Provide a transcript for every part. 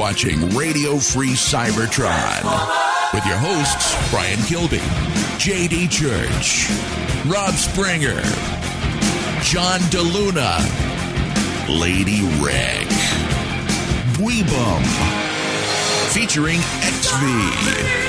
watching Radio Free Cybertron with your hosts, Brian Kilby, J.D. Church, Rob Springer, John DeLuna, Lady Reg, Weebum, featuring XV.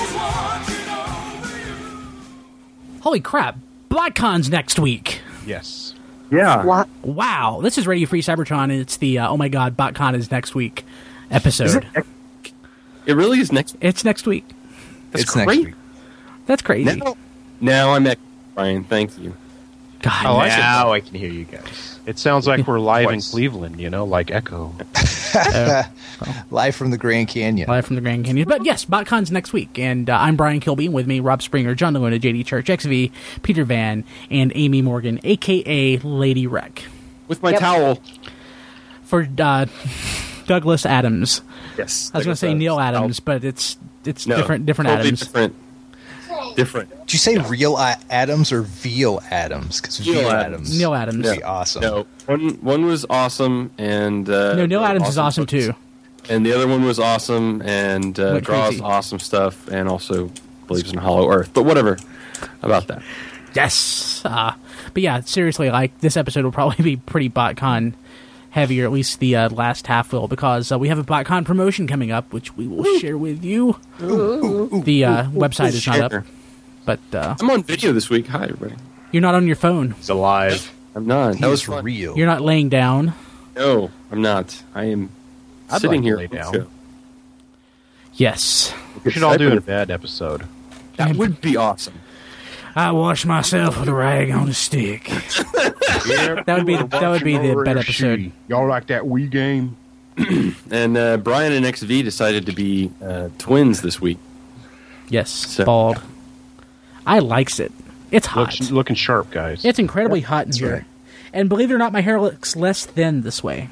Holy crap, BotCon's next week. Yes. Yeah. What? Wow. This is Radio Free Cybertron, and it's the, oh my god, BotCon is next week episode. It really is next week? It's next week. That's great. Next week. That's crazy. Now I'm at Brian. Thank you. God, now I can hear you guys. It sounds like we're live in Cleveland, like Echo. Live from the Grand Canyon. Live from the Grand Canyon. But yes, BotCon's next week. And I'm Brian Kilby, and with me, Rob Springer, John DeLuna, J.D. Church, XV, Peter Van, and Amy Morgan, a.k.a. Lady Wreck. With my towel. For Douglas Adams. Yes. I was going to say Neil Adams, but it's No, different totally Adams. Different. Did you say real Adams or Veal Adams? Because Veal Adams. Neil Adams. Would be awesome. No, one was awesome, and no, Neil Adams is awesome too. And the other one was awesome, and Went draws crazy. awesome stuff, and also believes in Hollow Earth. But whatever about that. Yes. But yeah, seriously, like, this episode will probably be pretty BotCon heavy, or at least the last half will, because we have a BotCon promotion coming up, which we will share with you. The website is not up, but I'm on video this week. Hi, everybody. you're not on your phone. It's alive. I'm not. That was He's fun. real. You're not laying down. No, I'm not. I am sitting here. lay down. Show. Yes. We should all do a bad episode. That would be awesome. I wash myself with a rag on a stick. That would be the bad episode. Y'all like that Wii game? And Brian and XV decided to be twins this week. Yes, So- bald. I likes it. It's hot. Looking sharp, guys. It's incredibly hot in here. right. And believe it or not, my hair looks less thin this way.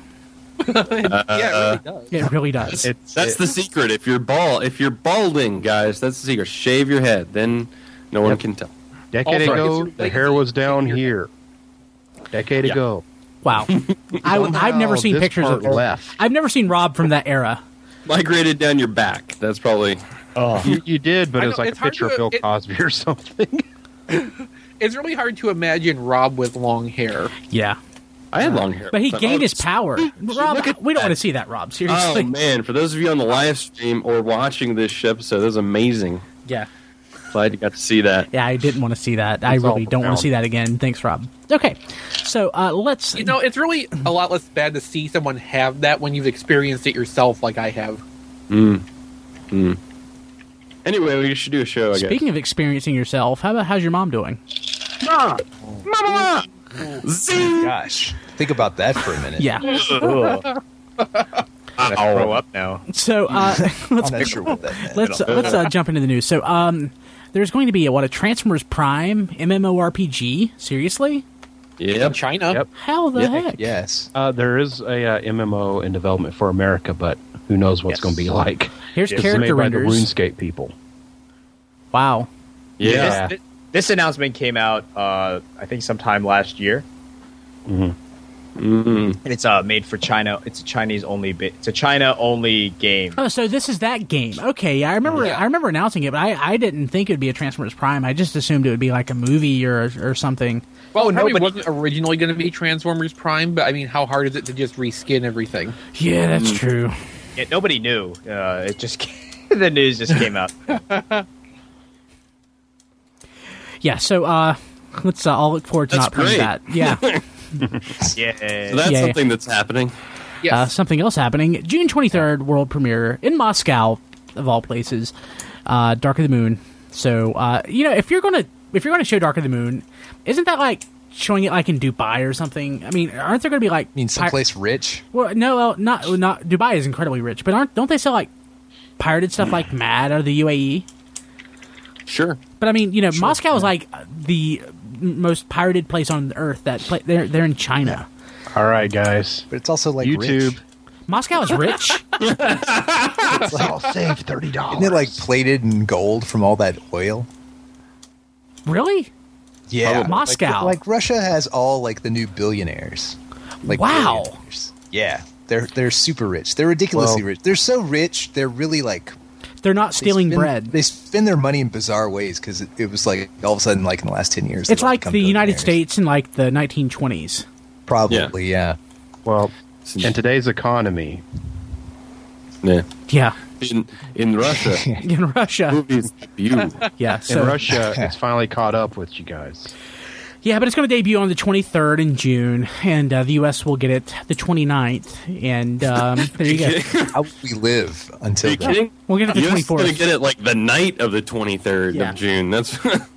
Yeah, it really does. It really does. That's the secret. If you're balding, guys, that's the secret. Shave your head, then no one can tell. Decade Also, ago, it's the like- hair was down here. Decade ago. Wow. I've never seen this pictures of part left. I've never seen Rob from that era. Migrated down your back. That's probably. You did, but I it was know, like a it's hard picture to- of Bill Cosby or something. It's really hard to imagine Rob with long hair. Yeah. I had long hair. But he So- gained his oh, power. Rob, look at we don't that. want to see that, Rob. Oh Seriously. man! For those of you on the live stream or watching this episode, that was amazing. Yeah. Glad you got to see that. Yeah, I didn't want to see that. I It's all really don't want profound. to see that again. Thanks, Rob. Okay. So, let's... You know, it's really a lot less bad to see someone have that when you've experienced it yourself, like I have. Anyway, we should do a show. I Speaking of experiencing yourself, how's your mom doing? guess. Mama! Zing! Gosh, think about that for a minute. Yeah. Gotta throw up now. So, I'm not sure what that meant. let's jump into the news. So, there's going to be a Transformers Prime MMORPG? Seriously? Yep. China. Yep. How the heck? Yes. There is a MMO in development for America, but who knows what's going to be like. Here's It's character made by the renders. RuneScape people. Wow. Yeah. This announcement came out, I think, sometime last year, Mm. and it's made for China. It's a Chinese only. It's a China only game. Oh, so this is that game. Okay, yeah, I remember announcing it, but I didn't think it would be a Transformers Prime. I just assumed it would be like a movie or something. Well, it probably nobody- wasn't originally going to be Transformers Prime, but I mean, how hard is it to just reskin everything? Yeah, that's true. Yeah, nobody knew. It just the news just came out. Yeah, so let's I'll look forward to That's not playing great. that. Yeah. Yeah. So that's Yeah. something that's happening. Yes. Something else happening. June 23rd, world premiere in Moscow, of all places. Dark of the Moon. So, if you're gonna show Dark of the Moon, isn't that like showing it like in Dubai or something? I mean, aren't there gonna be like I mean, someplace rich. Well, no, not Dubai is incredibly rich, but don't they sell like pirated stuff like Mad out of the UAE? Sure. But I mean, Moscow is like the most pirated place on earth. They're in China. All right, guys. But it's also like YouTube. rich. Moscow is rich. I'll save $30. Isn't it like plated in gold from all that oil? Really? Yeah. Moscow. Like Russia has all like the new billionaires. Like Wow. billionaires. Yeah. They're super rich. They're ridiculously rich. They're so rich. They're really like They're not stealing bread. They spend their money in bizarre ways because it was like all of a sudden, like in the last 10 years, It's like the United billionaires. States in like the 1920s. Probably, yeah. Well, in today's economy, Yeah. Yeah, In Russia, in Russia. movies debut. Yeah, in so Russia, it's finally caught up with you guys. yeah, but it's going to debut on the 23rd in June, and the U.S. will get it the 29th, and there you go. How will we live Are until you then? kidding? We'll get it the You're just 24th. gonna get it like the night of the 23rd Yeah. of June. That's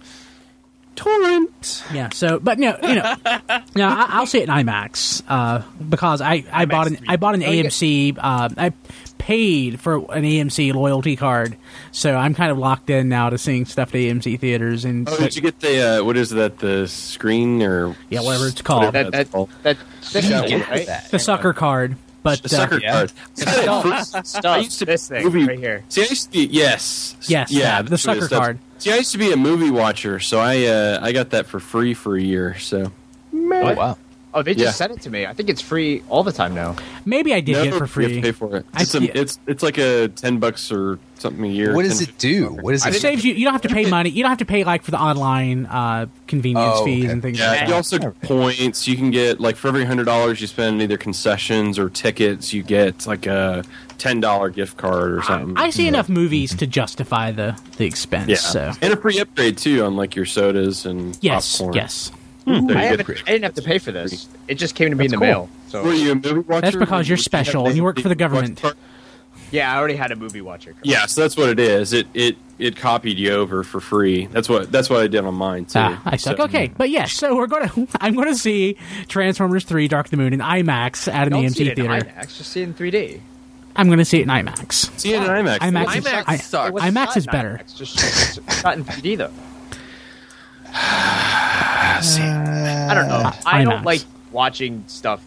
torrent. Yeah. So, but no, I'll see it in IMAX because I bought an AMC. I paid for an AMC loyalty card, so I'm kind of locked in now to seeing stuff at AMC theaters. And Oh, did you get the what is that? The screen or yeah, whatever it's called, Whatever that's called. That Yeah, right? that. the sucker card. But The sucker card. Stuff. I used to be This thing movie- right here. See, I used to be Yes, yeah, the that's what it sucker is. card. See, I used to be a movie watcher, so I got that for free for a year. So Oh, wow. Oh, they just Yeah. sent it to me. I think it's free all the time now. maybe I did no, get it for you have free. to pay for it. I see it. It's like a $10 or something a year. What does 10, it do? What is It it? saves you. You don't have to pay money. You don't have to pay like for the online convenience Oh, fees okay. and things Yeah, like you that. also get points. You can get like for every $100 you spend either concessions or tickets, you get like a $10 gift card or something. I see enough movies to justify the expense. yeah, So and a free upgrade too on like your sodas and yes, popcorn. yes. There you I go. didn't have to pay for this. It just came to me in the cool. mail. So Were you a movie watcher? That's because you're Did you special have and you work for the government. yeah, I already had a movie watcher card. Yeah, so that's what it is. It copied you over for free. That's what I did on mine too. I suck. So- Okay, but yes. So I'm gonna see Transformers 3: Dark of the Moon in IMAX at an Don't see AMC it in theater. IMAX. Just see it in 3D. I'm gonna see it in IMAX. See it in IMAX. IMAX is- IMAX I- sucks. It was IMAX shot is in better. IMAX, just shot in 3D though. I I don't know. I don't IMAX. like watching stuff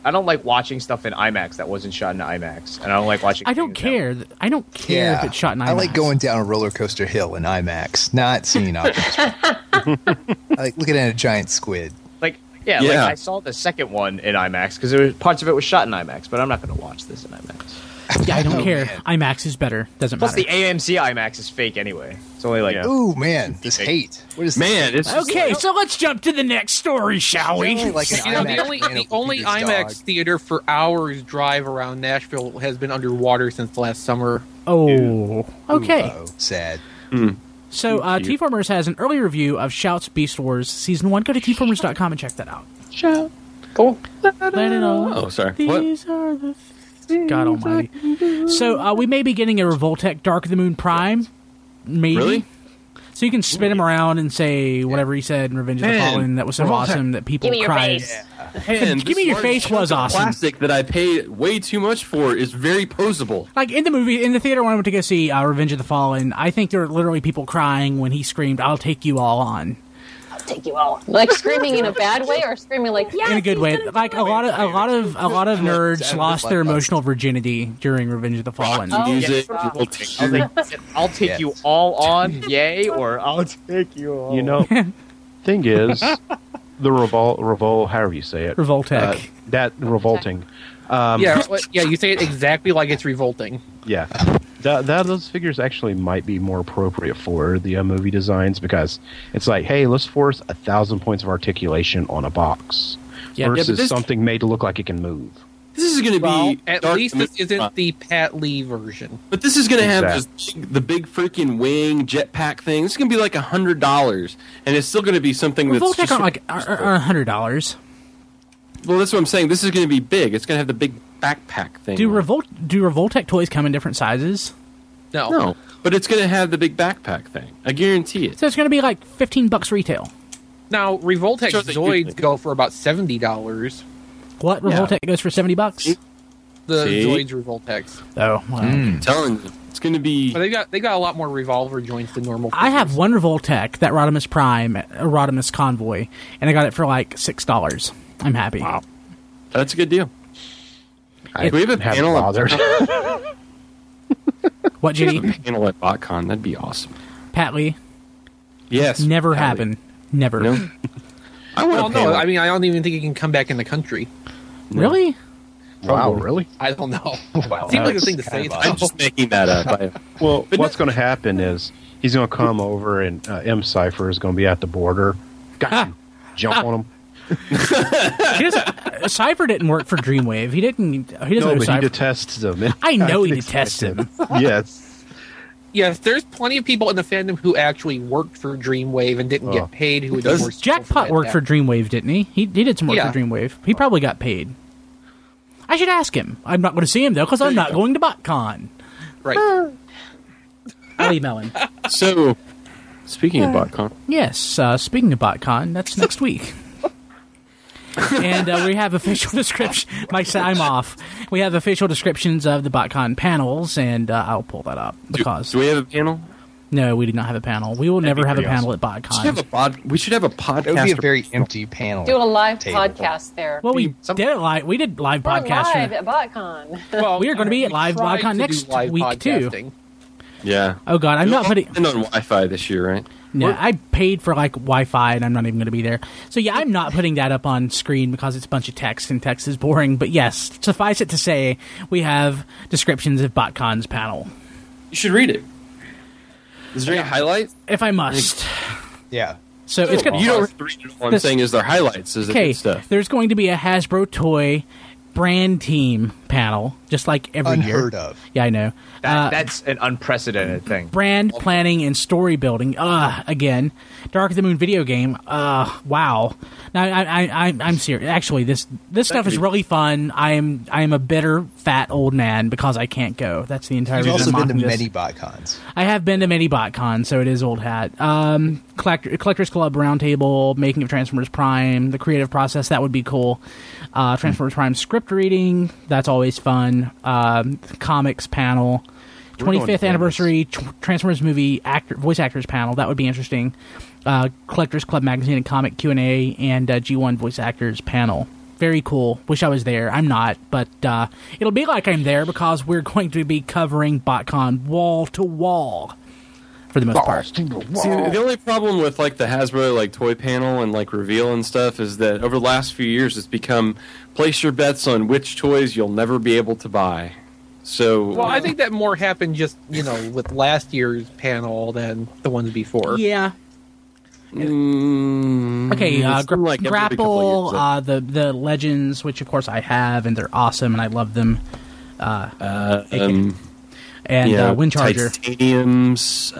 in IMAX that wasn't shot in IMAX, and I don't like watching. I don't things care. I don't care if it's shot in IMAX. I like going down a roller coaster hill in IMAX, not seeing Optimus Prime. I like looking at a giant squid. Like Yeah. like I saw the second one in IMAX because parts of it was shot in IMAX, but I'm not going to watch this in IMAX. Yeah, I don't Oh, care. man. IMAX is better. Doesn't Plus, matter. the AMC IMAX is fake anyway. It's only like Ooh, man, this hate. What is Man, it's just- Okay, so let's jump to the next story, shall we? Like an You know, the IMAX only, man the will only feed his IMAX dog. theater for hours drive around Nashville has been underwater since last summer. Oh, okay. Oh, sad. So, T-Formers has an early review of Shout's Beast Wars Season 1. Go to tformers.com and check that out. Shout. Cool. Let it all. Oh, sorry. What? These are the God almighty. So, we may be getting a Revoltech Dark of the Moon Prime. Maybe. Really? So you can spin him around and say whatever he said in Revenge of the Man, Fallen that was so Revoltech. awesome that people Give me your cried. face. Man, Give me this your large face chunk was of awesome. Plastic that I paid way too much for is very posable. Like in the theater when I went to go see Revenge of the Fallen, I think there were literally people crying when he screamed, "I'll take you all on." Take you all. Like screaming in a bad way or screaming like, yeah, In a good way. Like a lot of nerds lost their emotional virginity during Revenge of the Fallen. Oh, Music yes. will take I was you. like, I'll take Yes. you all on, yay, or I'll take you all. You know, thing is, the revol, however you say it, Revoltech. that revolting. Yeah, you say it exactly like it's revolting. Yeah, those figures actually might be more appropriate for the movie designs because it's like, hey, let's force 1,000 points of articulation on a box Yeah. versus but this- something made to look like it can move. This is going to Well, be at Dark least Moon this isn't Prime. the Pat Lee version. But this is going to have Exactly. just the big freaking wing jetpack thing. This is going to be like $100, and it's still going to be something that's Revoltech just are $100. well. That's what I'm saying. This is going to be big. It's going to have the big backpack thing. Do Revoltech toys come in different sizes? No, but it's going to have the big backpack thing. I guarantee it. So it's going to be like $15 retail. Now, Revoltech Sure, they Zoids usually- go for about $70. What? Revoltech goes for $70? The See? Zoids Revoltechs. Oh, wow. I'm telling you, it's going to be. But they got a lot more revolver joints than normal. I have figures. one Revoltech, that Rodimus Prime, a Rodimus Convoy, and I got it for like $6. I'm happy. Wow. That's a good deal. I Do we have a haven't panel of- bothered. What, Ginny? Panel at BotCon. That'd be awesome. Pat Lee? Yes. Never Pat Lee. happened. Never. No. I want Well, a no, panel. I mean, I don't even think he can come back in the country. Really? Wow, really? I don't know. Wow. Seems like a That's thing to say. kind of though. I'm just making that up. Well, what's going to happen is he's going to come over, and M. Cypher is going to be at the border. Got him. Jump on him. Cypher didn't work for Dreamwave. He doesn't No, know but he Cypher. detests them. I know he can detests expect him. it. Yes. Yes, there's plenty of people in the fandom who actually worked for Dreamwave and didn't get paid. Who would do more Jackpot worked for Dreamwave, didn't he? He did some work Yeah. for Dreamwave. He probably got paid. I should ask him. I'm not going to see him, though, because I'm not going to BotCon. Right. I'll email him. So, speaking of BotCon, Yes, speaking of BotCon, that's next week. And we have official description. I'm off. We have official descriptions of the BotCon panels, and I'll pull that up because do we have a panel? no, we do not have a panel. We will never have a pretty panel at BotCon. We should have a podcast. It would be a very empty panel. Do a live table. podcast there. Well, we did it live. We did live We're podcast. live at BotCon. Well, We are gonna be at Live tried BotCon to next do live week, too. podcasting. Yeah. Oh God, I'm not putting. And on Wi-Fi this year, right? No, I paid for like Wi-Fi, and I'm not even going to be there. So yeah, I'm not putting that up on screen because it's a bunch of text, and text is boring. But yes, suffice it to say, we have descriptions of BotCon's panel. You should read it. Is there any highlights? If I must. Yeah. So it's going You don't have to read it. All I'm This- saying is their highlights. Is the okay. good stuff. There's going to be a Hasbro toy brand team panel, just like every year. Unheard of. Yeah, I know. That's an unprecedented thing. Brand planning and story building. Again, Dark of the Moon video game. Wow. Now I'm serious. Actually, this stuff is really fun. I am a bitter fat old man because I can't go. That's the entire You've reason also I'm been to mocking this. many BotCons. I have been to many BotCons, so it is old hat. Collectors Club Roundtable, Making of Transformers Prime, the creative process, that would be cool. Transformers Prime script reading, that's always fun. Comics panel. going to 25th Vegas. anniversary Transformers movie voice actors panel, that would be interesting. Collectors Club magazine and comic Q&A, and G1 voice actors panel. Very cool. Wish I was there. I'm not, but it'll be like I'm there because we're going to be covering BotCon wall to wall for the most part. See, the only problem with like the Hasbro like toy panel and like reveal and stuff is that over the last few years it's become place your bets on which toys you'll never be able to buy. So Well, I think that more happened just, with last year's panel than the ones before. Yeah. Okay, it's been, like, every couple Grapple, of years, the Legends, which of course I have, and they're awesome, and I love them. And Windcharger. Titaniums,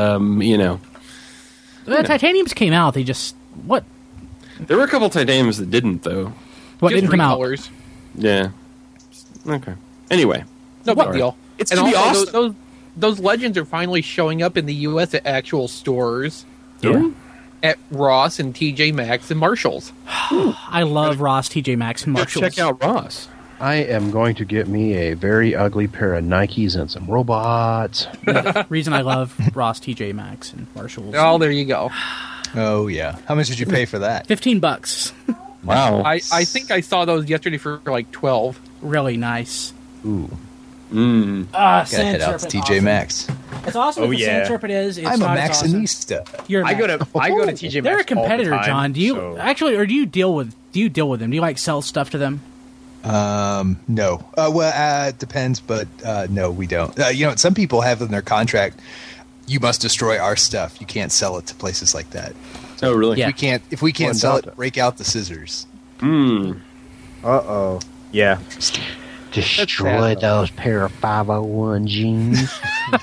The Titaniums came out. They just what? there were a couple Titaniums that didn't though. What Just didn't come out? recolors. Yeah. Okay. Anyway, No big deal. It's and gonna be also, awesome. those legends are finally showing up in the U.S. at actual stores. Yeah. At Ross and TJ Maxx and Marshalls. I love Ross, TJ Maxx, and Go Marshalls. check out Ross. I am going to get me a very ugly pair of Nikes and some robots. Reason I love Ross, TJ Maxx, and Marshalls. Oh, there you go. Oh, yeah. How much did you pay for that? $15. Wow. I think I saw those yesterday for like 12. Really nice. Ooh. Gotta Gotta head out to TJ Maxx. It's awesome. Oh, what the yeah. Sand Serpent is. It's I'm a not as awesome. Maxxinista. You're a I go Max- to TJ Maxx. They're a competitor, all the time, John. Do you so- actually, or do you deal with them? Do you like sell stuff to them? No. It depends, but no, we don't. Some people have in their contract, you must destroy our stuff. You can't sell it to places like that. Oh, really? Yeah. If we can't Well, sell Delta. it, break out the scissors. Uh-oh. Yeah. Destroy those pair of 501 jeans.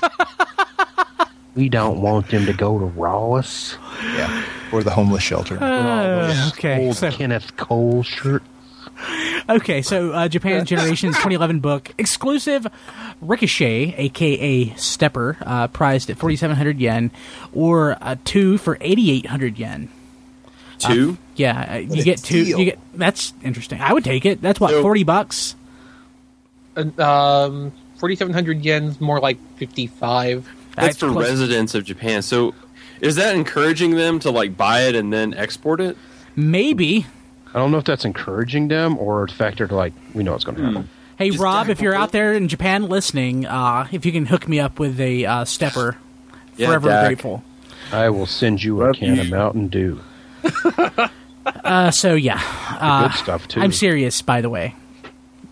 We don't want them to go to Ross. Yeah. Or the homeless shelter. Okay. Old So, Kenneth Cole shirt. Japan Generations 2011 book exclusive Ricochet, aka Stepper, priced at 4,700 yen, or 2 for 8,800 yen. Two? Yeah, you a get 2. deal. That's interesting. I would take it. That's what, So- $40. 4,700 yen's more like 55. That's for close. residents of Japan. So is that encouraging them to like buy it and then export it? Maybe. I don't know if that's encouraging them or a factor to like, we know what's going to happen. Hey, Just Rob, to- if you're out there in Japan listening, if you can hook me up with a Stepper, Yeah, forever Dak. grateful. I will send you a can of Mountain Dew. So, yeah. Good stuff, too. I'm serious, by the way.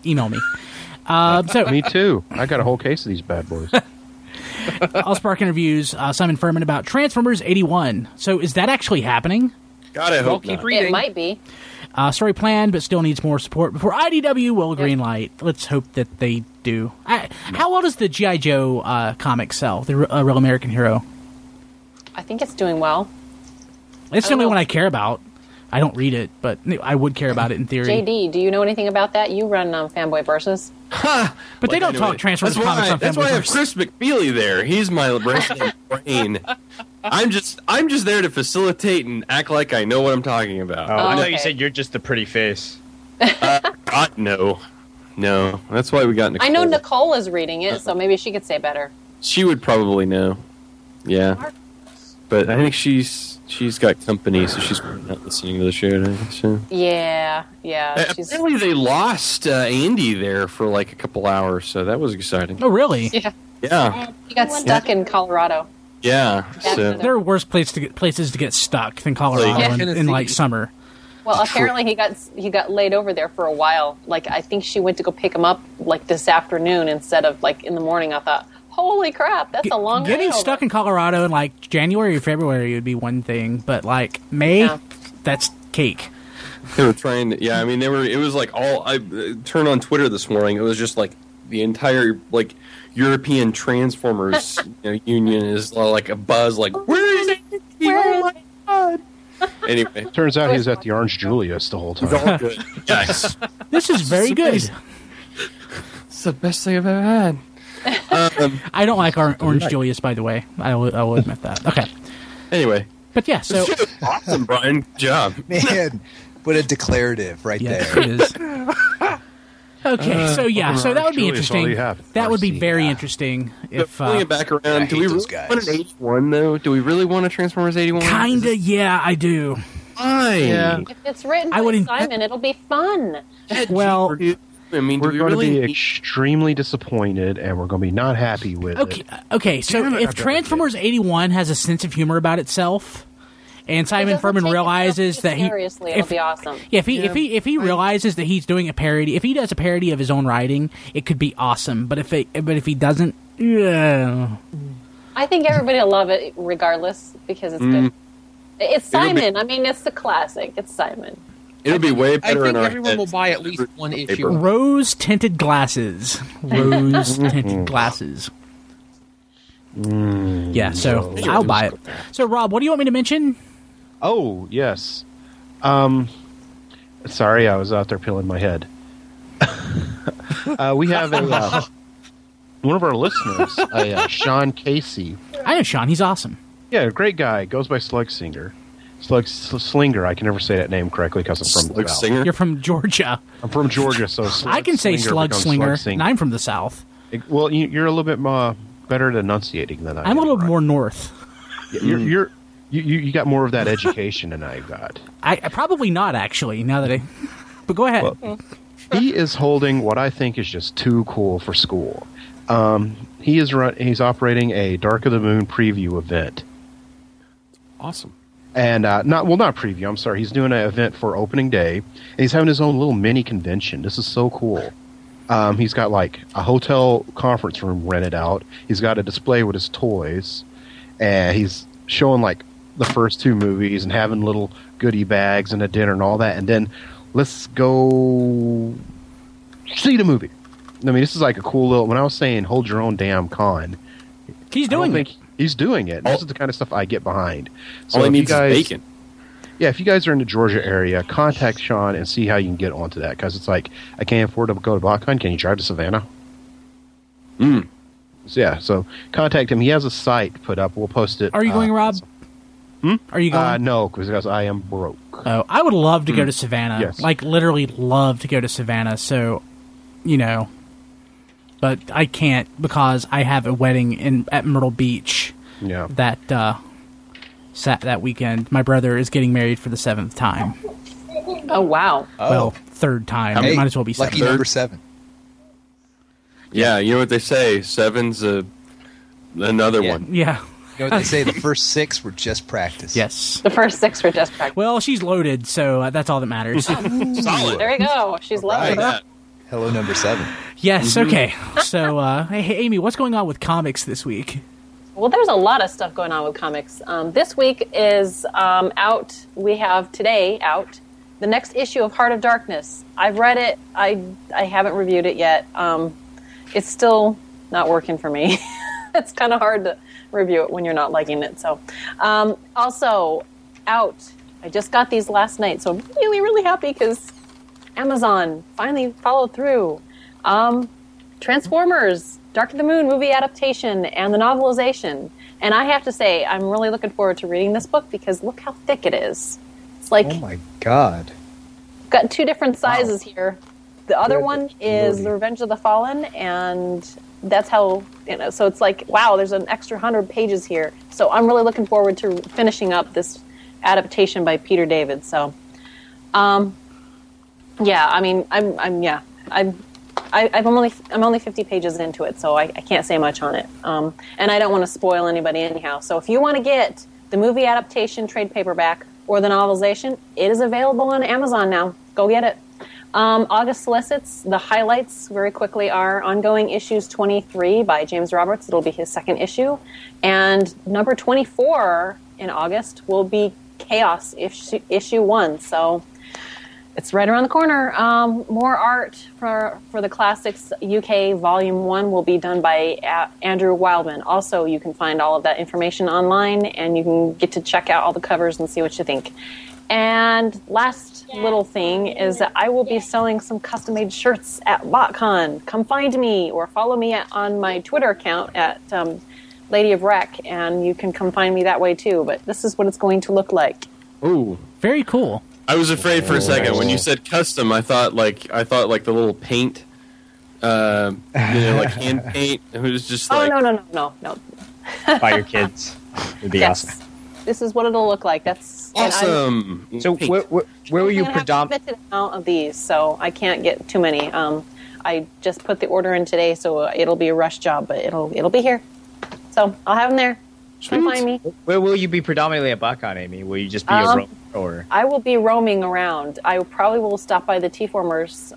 email me. Me too. I got a whole case of these bad boys. Allspark interviews Simon Furman about Transformers 81. So is that actually happening? God, I Well, hope keep not. reading. It might be. Story planned, but still needs more support before IDW will green light. Let's hope that they do. How well does the G.I. Joe comic sell, the Real American Hero? I think it's doing well. It's the only one I care about. I don't read it, but I would care about it in theory. JD, do you know anything about that? You run Fanboy Versus. But they don't talk Transformers comics on That's why I have Fanboy. Chris McFeely there. He's my resident brain. I'm just there to facilitate and act like I know what I'm talking about. I thought okay. you said you're just the pretty face. God, no. That's why we got Nicole. I know Nicole is reading it, so maybe she could say better. She would probably know. Yeah, but I think she's got company, so she's probably not listening to the show today. So. Yeah. She's, Apparently, they lost Andy there for like a couple hours, so that was exciting. Oh, really? yeah. Yeah, He got stuck in Colorado. yeah. So There are worse places to get stuck than Colorado Yeah, in Tennessee. like summer. Well, apparently he got laid over there for a while. Like, I think she went to go pick him up like this afternoon instead of like in the morning. I thought, holy crap, that's a long Getting way over. stuck in Colorado in like January or February would be one thing, but like May, Yeah. that's cake. they were trying to. Yeah, I mean, they were. It was like all. I turned on Twitter this morning. It was just like the entire like European Transformers union is like a buzz. Like, where is it? Where Oh my god! Anyway, Turns out he was at the Orange Julius the whole time. all good. Yes, This is very good. it's the best thing I've ever had. I don't like Orange Julius, by the way. I will admit that. Okay, Anyway, but yeah, so this shit was awesome, Brian. Good job. Man, what a declarative right yeah, there. it is. Okay, so that would be Julius, all interesting. you have. That would be RC, very yeah. interesting But if pulling it back around, I do we hate really those guys. want an 81 though? Do we really want a Transformers 81? kinda. Yeah, I do. Fine. Yeah. If it's written I by wouldn't- Simon, it'll be fun. Well, I mean, do We're we going to really be need- extremely disappointed, and we're going to be not happy with okay. it. So Damn it, if I've got Transformers 81 has a sense of humor about itself, and Simon Doesn't Furman take realizes itself that he seriously, it'll be awesome. Yeah, if he realizes that he's doing a parody, if he does a parody of his own writing, it could be awesome. But if he doesn't, yeah. I think everybody will love it regardless because it's good. It's It'll be- Simon. I mean, it's the classic. It's Simon. It'll be way I better in think our everyone will heads. buy at least one Paper. issue. Rose tinted glasses. Rose tinted glasses. Yeah, so I'll buy it. So Rob, what do you want me to mention? Oh, yes. Sorry, I was out there peeling my head. We have one of our listeners, Sean Casey. I know Sean. He's awesome. Yeah, great guy. Goes by Slugsinger. Slinger. I can never say that name correctly because I'm from the Slug South. Singer. You're from Georgia. I'm from Georgia, so I can say Slug becomes Slinger, Slugsinger. and I'm from the South. Well, you're a little bit better at enunciating than I am. I'm a little right? more north. You got more of that education than I got. I probably not actually. Now that but go ahead. Well, he is holding what I think is just too cool for school. He's operating a Dark of the Moon preview event. Awesome. And not preview. I'm sorry. He's doing an event for opening day, and he's having his own little mini convention. This is so cool. He's got like a hotel conference room rented out. He's got a display with his toys, and he's showing like the first two movies and having little goodie bags and a dinner and all that. And then let's go see the movie. I mean, this is like a cool little. When I was saying hold your own damn con, He's doing it. He's doing it. This is the kind of stuff I get behind. So All he if you needs guys, is bacon. yeah, if you guys are in the Georgia area, contact Sean and see how you can get onto that. Because it's like, I can't afford to go to BotCon. Can you drive to Savannah? So, yeah, so contact him. He has a site put up. We'll post it. Are you going, Rob? Are you going? No, because I am broke. Oh, I would love to go to Savannah. Yes. Like, literally love to go to Savannah. So, but I can't because I have a wedding at Myrtle Beach Yeah. that weekend. My brother is getting married for the 7th time. Oh wow! Well, 3rd time. Hey, It might as well be 7th. lucky number 7. Yeah, you know what they say. 7's another Yeah. one. Yeah. You know what they say? The first 6 were just practice. Yes. The first 6 were just practice. Well, she's loaded, so that's all that matters. Solid. There you go. She's Right. lovely. Hello, number 7. Yes, okay. So, hey, Amy, what's going on with comics this week? Well, there's a lot of stuff going on with comics. This week is out. We have today out the next issue of Heart of Darkness. I've read it. I haven't reviewed it yet. It's still not working for me. It's kind of hard to review it when you're not liking it. So, also out. I just got these last night, so I'm really, really happy because Amazon finally followed through. Transformers, Dark of the Moon movie adaptation, and the novelization. And I have to say, I'm really looking forward to reading this book because look how thick it is. It's like, Oh my god. got 2 different sizes here. The other one is The Revenge of the Fallen, and that's how, so it's like, wow, there's an extra 100 pages here. So I'm really looking forward to finishing up this adaptation by Peter David. So, yeah, I mean, I'm only 50 pages into it, so I can't say much on it. And I don't want to spoil anybody anyhow. So if you want to get the movie adaptation trade paperback or the novelization, it is available on Amazon now. Go get it. August solicits, the highlights very quickly are ongoing issues 23 by James Roberts. It'll be his second issue. And number 24 in August will be Chaos issue 1. So it's right around the corner. More art for the Classics UK Volume 1 will be done by Andrew Wildman. Also, you can find all of that information online, and you can get to check out all the covers and see what you think. And last little thing is that I will be selling some custom-made shirts at BotCon. Come find me or follow me on my Twitter account at Lady of Rec, and you can come find me that way too. But this is what it's going to look like. Ooh, Very cool. I was afraid for a second when you said custom. I thought like the little paint, like hand paint. It was just like no. By your kids. It'd be awesome. This is what it'll look like. That's awesome. So Paint. where were you I have a limited amount of these, so I can't get too many. I just put the order in today, so it'll be a rush job, but it'll be here. So I'll have them there. Come find me. Where will you be predominantly at BotCon, Amy? Will you just be a roamer? Or? I will be roaming around. I probably will stop by the T-Formers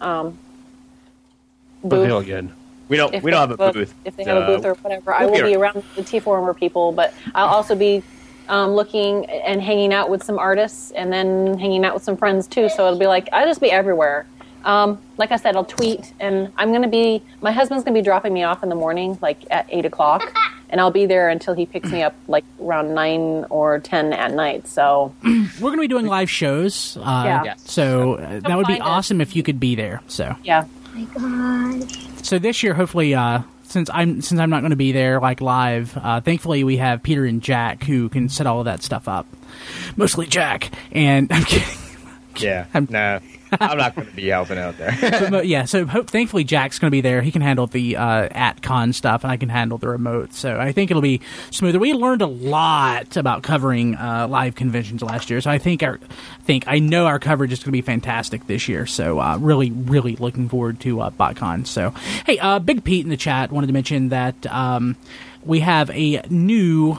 booth. Pavilion. We don't have a booth. If they have a booth or whatever, I will be around the T-Former people, but I'll also be looking and hanging out with some artists and then hanging out with some friends too, so it'll be like, I'll just be everywhere. Like I said, I'll tweet, and my husband's going to be dropping me off in the morning, like at 8 o'clock, and I'll be there until he picks me up like around 9 or 10 at night, so. We're going to be doing live shows, so that would be awesome if you could be there, so. Yeah. Oh my God. So this year, hopefully, since I'm not going to be there like live, thankfully we have Peter and Jack who can set all of that stuff up. Mostly Jack, and I'm kidding. Yeah, no, I'm not going to be helping out there. but yeah, so thankfully Jack's going to be there. He can handle the at-con stuff, and I can handle the remote. So I think it'll be smoother. We learned a lot about covering live conventions last year, so I know our coverage is going to be fantastic this year. So really, really looking forward to BotCon. So hey, Big Pete in the chat wanted to mention that we have a new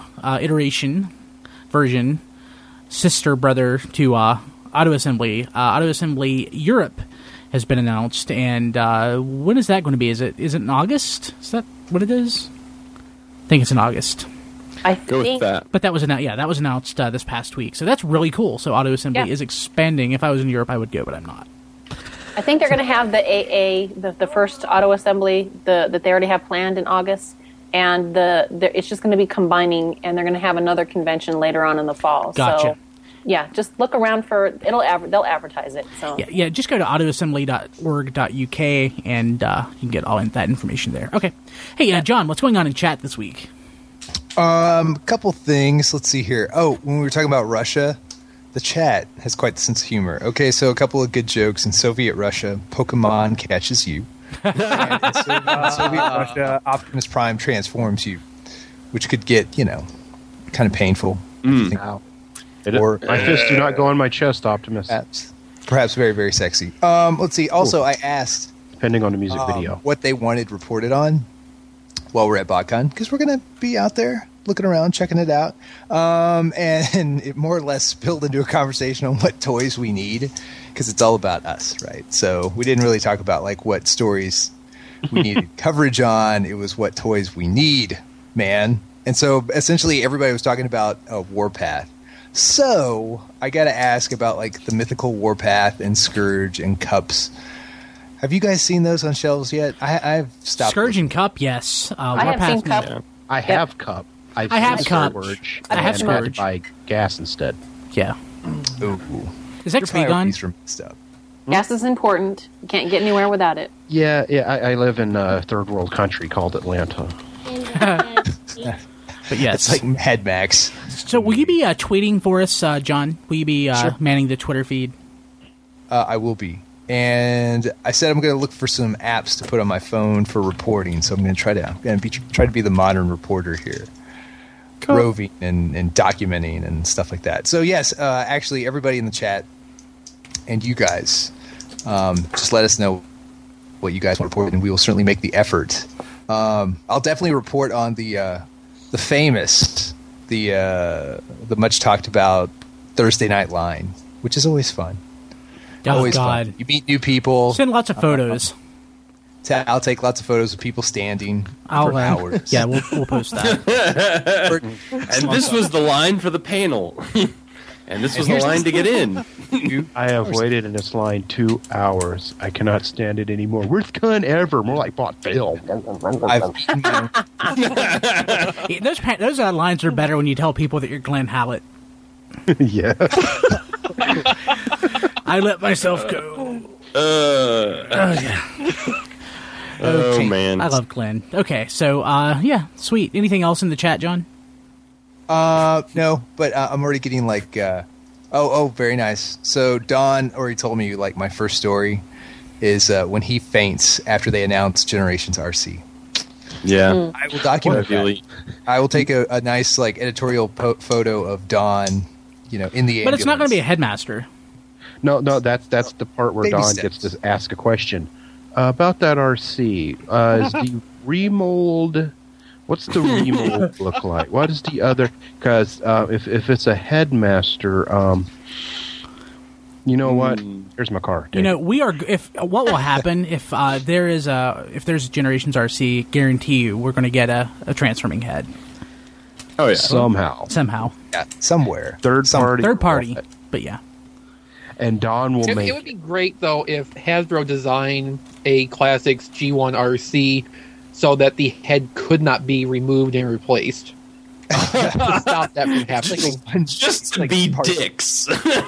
version, sister brother to Auto Assembly. Auto Assembly Europe has been announced, and when is that going to be? Is it in August? Is that what it is? I think it's in August. I Go with that. But that was announced this past week, so that's really cool. So Auto Assembly is expanding. If I was in Europe, I would go, but I'm not. I think they're going to have the AA, the first Auto Assembly that they already have planned in August, and it's just going to be combining, and they're going to have another convention later on in the fall. Gotcha. So, yeah, just look around for they'll advertise it. So yeah, just go to autoassembly.org.uk and you can get all that information there. Okay, hey John, what's going on in chat this week? A couple things. Let's see here. Oh, when we were talking about Russia, the chat has quite the sense of humor. Okay, so a couple of good jokes. In Soviet Russia, Pokemon catches you. And in Soviet Russia, Optimus Prime transforms you, which could get kind of painful. Wow. My fists do not go on my chest, Optimus. Perhaps very, very sexy. Let's see. Also, I asked, depending on the music video, what they wanted reported on while we're at BotCon, because we're going to be out there a looking around, checking it out, and it more or less spilled into a conversation on what toys we need, because it's all about us, right? So we didn't really talk about like what stories we needed coverage on. It was what toys we need, man. And so essentially everybody was talking about Warpath. So I got to ask about like the mythical Warpath and Scourge and Cups. Have you guys seen those on shelves yet? I've stopped. Scourge and Cup, yes. I have seen Cup. Yeah. I have Cup. I have Cup. Scourge, I have and I had to Scourge. buy gas instead. Yeah. Ooh. Is Your XP gone? priorities are messed up. Gas is important. You can't get anywhere without it. Yeah. I live in a third world country called Atlanta. But yes. It's like Mad Max. So will you be tweeting for us, John? Will you be Sure. manning the Twitter feed? I will be. And I said I'm going to look for some apps to put on my phone for reporting. So I'm going to try to be the modern reporter here, roving and documenting and stuff like that. So yes, actually, everybody in the chat and you guys, just let us know what you guys want to report, and we will certainly make the effort. I'll definitely report on the famous, the much talked about Thursday Night Line, which is always fun. Oh, Always God. fun. You meet new people. Send lots of photos. I'll take lots of photos of people standing I'll for hours. Yeah, we'll post that. And this was the line for the panel. And this was the line to get in. I have waited in this line 2 hours. I cannot stand it anymore. Worst con ever. More like bought Phil. I've eaten my Yeah, those lines are better when you tell people that you're Glenn Hallett. Yeah. I let myself go. Oh, Okay. man. I love Glenn. Okay, so, yeah, sweet. Anything else in the chat, John? no, but I'm already getting like very nice. So Don already told me like my first story is when he faints after they announce Generations RC. Yeah. I will document that. Really. I will take a nice like editorial photo of Don, in the But it's not going to be a ambulance. headmaster. No, that's the part where Baby Don steps. gets to ask a question. About that RC, is the remold... What's the remold look like? What is the other... Because if it's a headmaster... you know what? Here's my car. Take it. We are. What will happen if there's Generations RC? Guarantee you, we're going to get a transforming head Oh, yeah. Somehow. somehow. Yeah, somewhere. Third party. Third party, but yeah. And Don will It make... would be great, though, if Hasbro designed a Classics G1 RC so that the head could not be removed and replaced. To stop that from happening. Just to Like be part- dicks.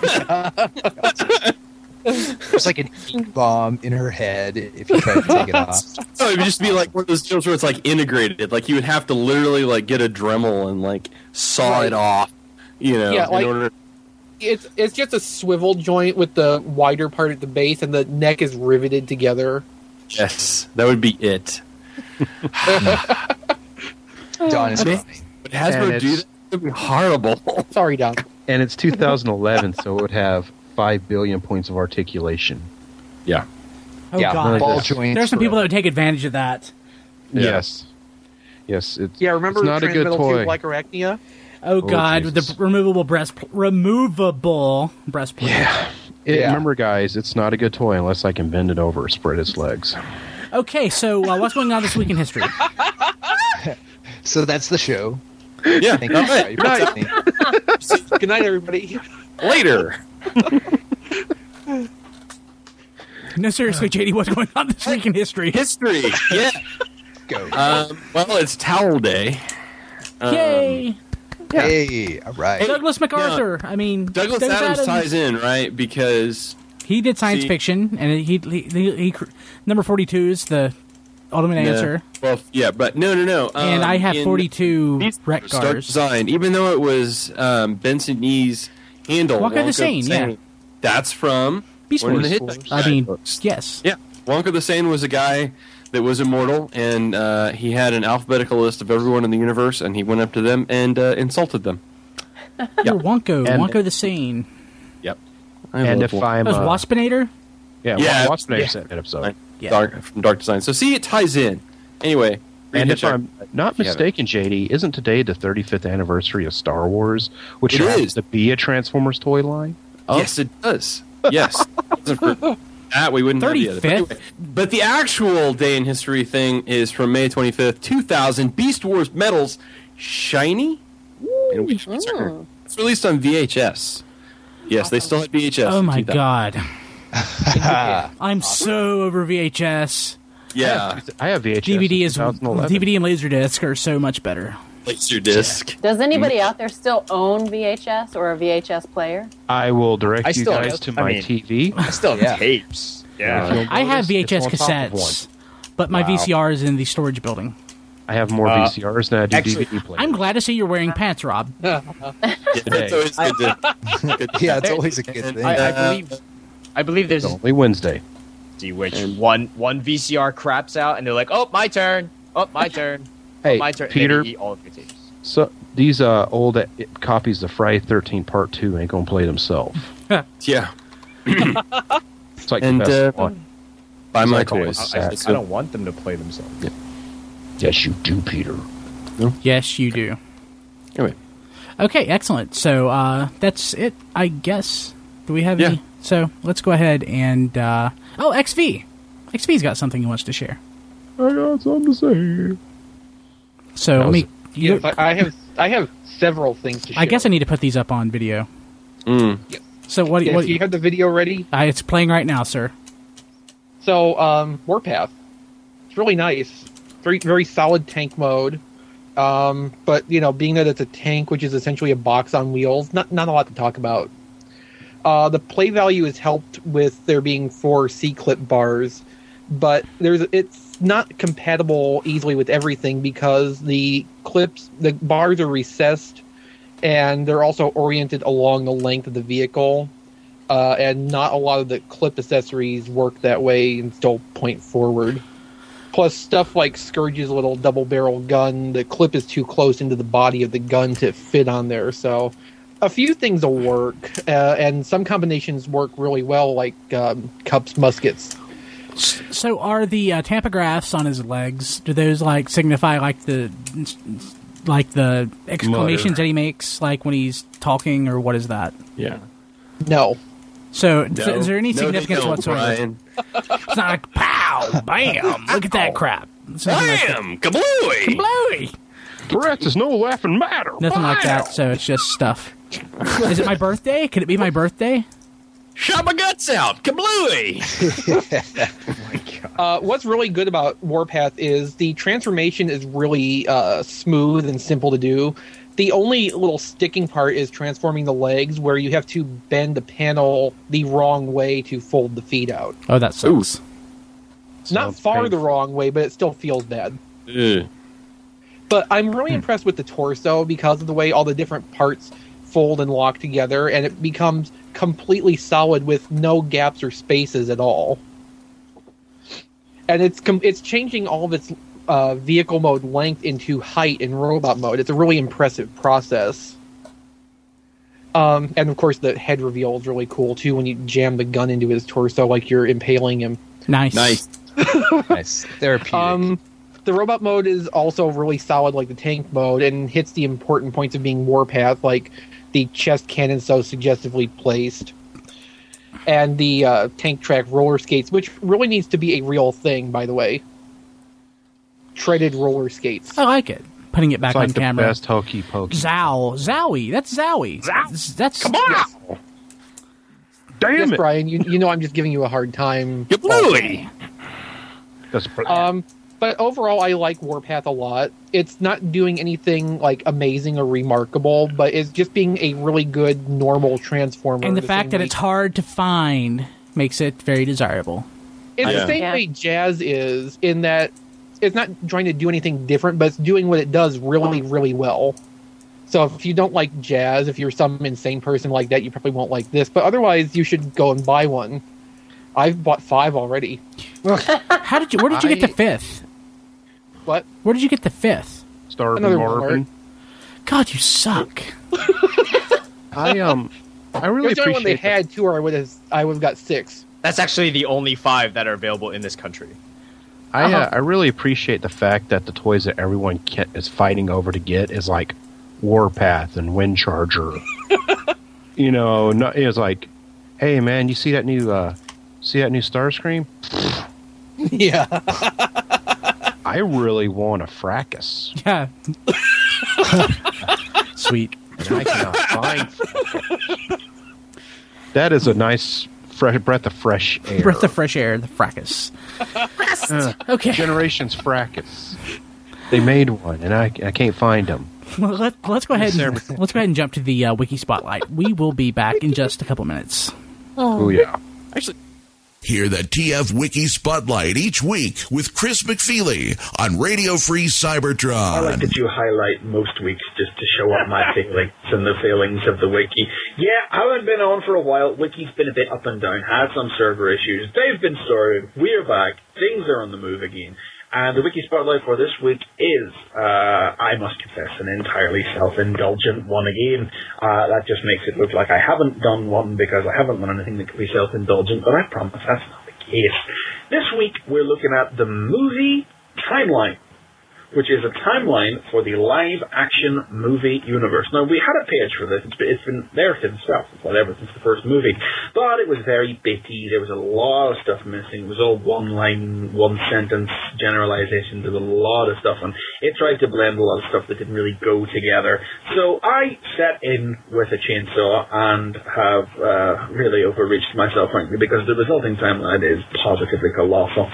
There's like an ink bomb in her head if you try to take it off. So it would just be like one of those deals where it's like integrated. Like you would have to literally like get a Dremel and like saw it off. Yeah, like- in order. It's just a swivel joint with the wider part at the base, and the neck is riveted together. Yes, that would be it. Don is Man. fine. But Hasbro And do it's- that? It would be horrible. Sorry, Don. And it's 2011, so it would have 5 billion points of articulation. Yeah. Oh Yeah, God, ball joints. there's some people that would take advantage of that. Yes. Yes, it's, Yeah, remember it's not a good Transmetal toy. Tube like Arachnia? Oh God, with Jesus. the removable breastplate. Yeah. Yeah. Remember, guys, it's not a good toy unless I can bend it over or spread its legs. Okay, so what's going on this week in history? So that's the show. Yeah. Thank you. Sorry for listening. Good night, everybody. Later. No, seriously, JD, what's going on this week in history? History. Yeah. Go. Well, it's Towel Day. Yay! Hey, all right. Douglas MacArthur. I mean, Douglas Adams ties in, right? Because He did science See- fiction, and he number 42 is the ultimate answer. Well, yeah, but no. And I have in 42 these wreck Stark cars. Design, even though it was Benson Nee's handle. Wonka the Sane, yeah. That's from Beast one of the Wars. Hitchhiker I mean, books. yes. Yeah, Wonka the Sane was a guy that was immortal, and he had an alphabetical list of everyone in the universe, and he went up to them and insulted them. You're Wonko, And- Wonko the Sane. Yep. And if I'm... That was Waspinator? Yeah, Yeah. Waspinator said that episode. Yeah. From Dark Design. So see, it ties in. Anyway, And if Hitchhiker. I'm not Yeah. mistaken, JD, isn't today the 35th anniversary of Star Wars, which It happens is. to be a Transformers toy line? Yes, it does. Yes. For that, we wouldn't have the other. But, 35th? but the actual day in history thing is from May 25th, 2000. Beast Wars Metals Shiny. And it's released on VHS. Yes, they still had VHS. Oh in my 2000. god. I'm so over VHS. Yeah. I have VHS. DVD in is 2011. DVD and Laserdisc are so much better. Laserdisc. Does anybody out there still own VHS or a VHS player? I will direct I you still guys have- to I my mean- TV. I still have Yeah. tapes. If Yeah. you'll I have notice, VHS it's on top of cassettes, one. but my Wow. VCR is in the storage building. I have more VCRs than I do actually, DVD players. I'm glad to see you're wearing pants, Rob. Yeah, it's always good to, Yeah, it's always a good thing. I believe there's It's only Wednesday. which one VCR craps out and they're like, oh, my turn. Oh, my turn. Hey, my turn. And Peter, then you eat all of your tapes. so these old copies of Friday 13 Part 2 ain't going to play themselves. yeah. It's like And, the best one. Buy my Like always. toys. I don't want them to play themselves. Yes, you do, Peter. Yes, you do. Anyway. Okay, excellent. So that's it, I guess. Do we have Yeah. any? So let's go ahead and XV. XV's got something he wants to share. I got something to say. So let me. You, Yes, I have several things to share. I guess I need to put these up on video. Mm. So what? Yes, what you have the video ready? it's playing right now, sir. So, Warpath. It's really nice. Very, very solid tank mode. But, being that it's a tank, which is essentially a box on wheels, not a lot to talk about. The play value is helped with there being 4 C-clip bars, but it's not compatible easily with everything because the bars are recessed, and they're also oriented along the length of the vehicle. And not a lot of the clip accessories work that way and still point forward. Plus, stuff like Scourge's little double-barrel gun, the clip is too close into the body of the gun to fit on there. So, a few things will work, and some combinations work really well, like Cup's muskets. So are the tampagraphs on his legs? Do those signify the exclamations that he makes, like when he's talking, or what is that? Yeah. No. So is there any significance they don't, whatsoever? Brian. It's not like pow, bam, look at that crap. Something like that. Bam! Kablooey! Kablooey! Tourette's is no laughing matter. Nothing like that. So it's just stuff. Is it my birthday? Could it be my birthday? Shot my guts out! Kablooey! What's really good about Warpath is the transformation is really smooth and simple to do. The only little sticking part is transforming the legs, where you have to bend the panel the wrong way to fold the feet out. Oh, that sucks. Not Sounds far painful. the wrong way, but it still feels bad. Ugh. But I'm really impressed with the torso because of the way all the different parts fold and lock together, and it becomes completely solid with no gaps or spaces at all. And it's changing all of its vehicle mode length into height in robot mode. It's a really impressive process. And of course, the head reveal is really cool too when you jam the gun into his torso like you're impaling him. Nice. Nice. Therapeutic. The robot mode is also really solid like the tank mode and hits the important points of being Warpath, like the chest cannon so suggestively placed, and the tank track roller skates, which really needs to be a real thing, by the way. Treaded roller skates. I like it. Putting it back It's like on the camera. best hokey pokey. Zowie. That's Zowie. That's Come on! Damn Yes, it! Brian, you know I'm just giving you a hard time. Kablooey! That's But overall, I like Warpath a lot. It's not doing anything like amazing or remarkable, but it's just being a really good normal transformer. And the same fact that way- it's hard to find makes it very desirable. It's Yeah. the same Yeah. way Jazz is, in that it's not trying to do anything different, but it's doing what it does really, really well. So if you don't like Jazz, if you're some insane person like that, you probably won't like this. But otherwise, you should go and buy one. I've bought 5 already. Where did you get the 5th? What? Where did you get the 5th? Starving Another Marvin. God, you suck. I really It's the only one they appreciate had too, or I would have got 6. That's actually the only 5 that are available in this country. I really appreciate the fact that the toys that everyone is fighting over to get is like Warpath and Wind Charger. It's like, hey man, you see that new Starscream? Yeah. I really want a Fracas. Yeah. Sweet. And I cannot find Fracas. That is a nice breath of fresh air. Breath of fresh air, the Fracas. Okay. Generations Fracas. They made one, and I can't find them. Well, let's go ahead and jump to the Wiki Spotlight. We will be back in just a couple minutes. Oh yeah. Actually, Hear the TF Wiki Spotlight each week with Chris McFeely on Radio Free Cybertron. I like to do highlight most weeks just to show up my feelings and the feelings of the wiki. Yeah, I haven't been on for a while. Wiki's been a bit up and down, had some server issues. They've been sorted. We're back. Things are on the move again. And the Wiki Spotlight for this week is, I must confess, an entirely self-indulgent one again. That just makes it look like I haven't done one because I haven't done anything that could be self-indulgent, but I promise that's not the case. This week, we're looking at the movie timeline, which is a timeline for the live-action movie universe. Now, we had a page for this. It's been there since the first movie. But it was very bitty. There was a lot of stuff missing. It was all one-line, one-sentence generalizations. There was a lot of stuff. And it tried to blend a lot of stuff that didn't really go together. So I set in with a chainsaw and have really overreached myself, frankly, because the resulting timeline is positively colossal.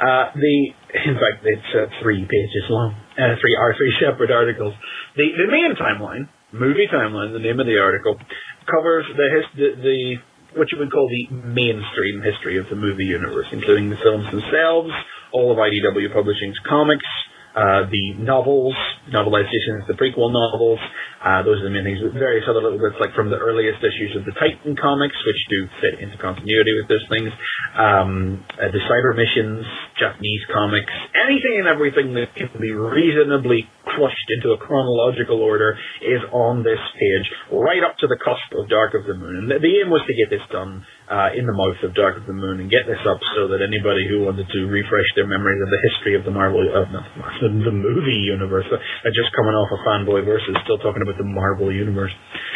In fact, it's 3 pages long. 3 separate articles. The main timeline, movie timeline, the name of the article, covers the what you would call the mainstream history of the movie universe, including the films themselves, all of IDW Publishing's comics, the novels, novelizations, the prequel novels. Those are the main things. Various other little bits, like from the earliest issues of the Titan comics, which do fit into continuity with those things. The cyber missions, Japanese comics, anything and everything that can be reasonably crushed into a chronological order is on this page, right up to the cusp of Dark of the Moon. And the aim was to get this done in the mouth of Dark of the Moon and get this up so that anybody who wanted to refresh their memories of the history of the the movie universe, just coming off of Fanboy Versus, still talking about the Marvel universe,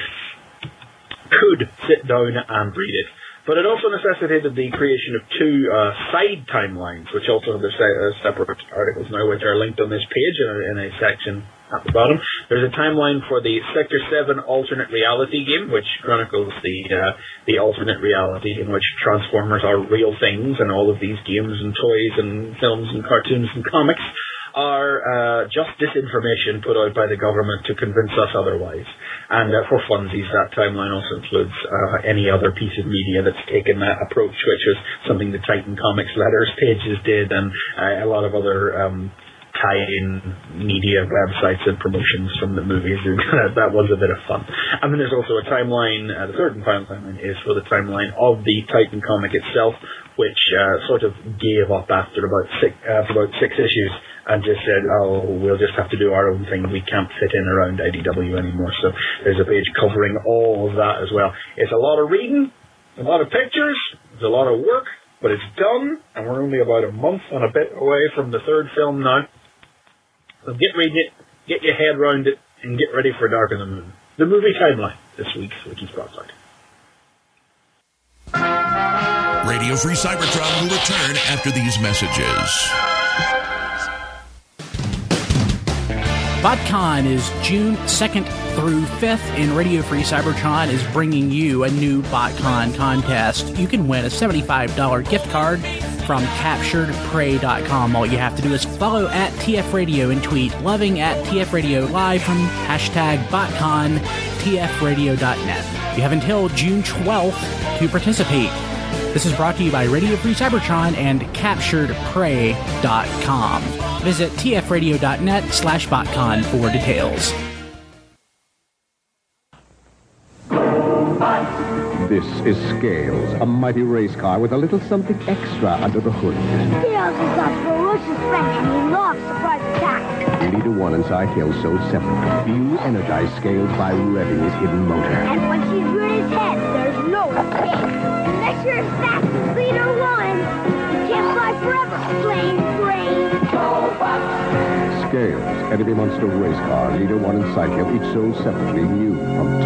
could sit down and read it. But it also necessitated the creation of 2 side timelines, which also have their separate articles now, which are linked on this page in a section at the bottom. There's a timeline for the Sector 7 alternate reality game, which chronicles the alternate reality in which Transformers are real things, and all of these games and toys and films and cartoons and comics are just disinformation put out by the government to convince us otherwise. And for funsies, that timeline also includes any other piece of media that's taken that approach, which was something the Titan Comics letters pages did, and a lot of other tie-in media websites and promotions from the movies. That was a bit of fun. And then there's also a timeline, the third and final timeline is for the timeline of the Titan comic itself, which sort of gave up after about 6 issues and just said, we'll just have to do our own thing. We can't fit in around IDW anymore. So there's a page covering all of that as well. It's a lot of reading, a lot of pictures, it's a lot of work, but it's done, and we're only about a month and a bit away from the 3rd film now. So get reading it, get your head around it, and get ready for Dark of the Moon. The movie timeline, this week's Wiki Spotlight. Radio Free Cybertron will return after these messages. BotCon is June 2nd through 5th, and Radio Free Cybertron is bringing you a new BotCon contest. You can win a $75 gift card from CapturedPrey.com. All you have to do is follow at TF Radio and tweet loving at TF Radio Live from #BotCon, TFRadio.net. You have until June 12th to participate. This is brought to you by Radio Free Cybertron and CapturedPrey.com. Visit tfradio.net/BotCon for details. This is Scales, a mighty race car with a little something extra under the hood. Scales is a ferocious friend and he loves surprise attacks. Leader 1 and Sidehill sold separately. You energize Scales by revving his hidden motor. And when she's reared his head, there's no escape. Unless you're as fast as Leader 1, you can't fly forever, Flame Brain. Enemy Monster Race Car, Leader 1 and Psycho, each sold separately, new from...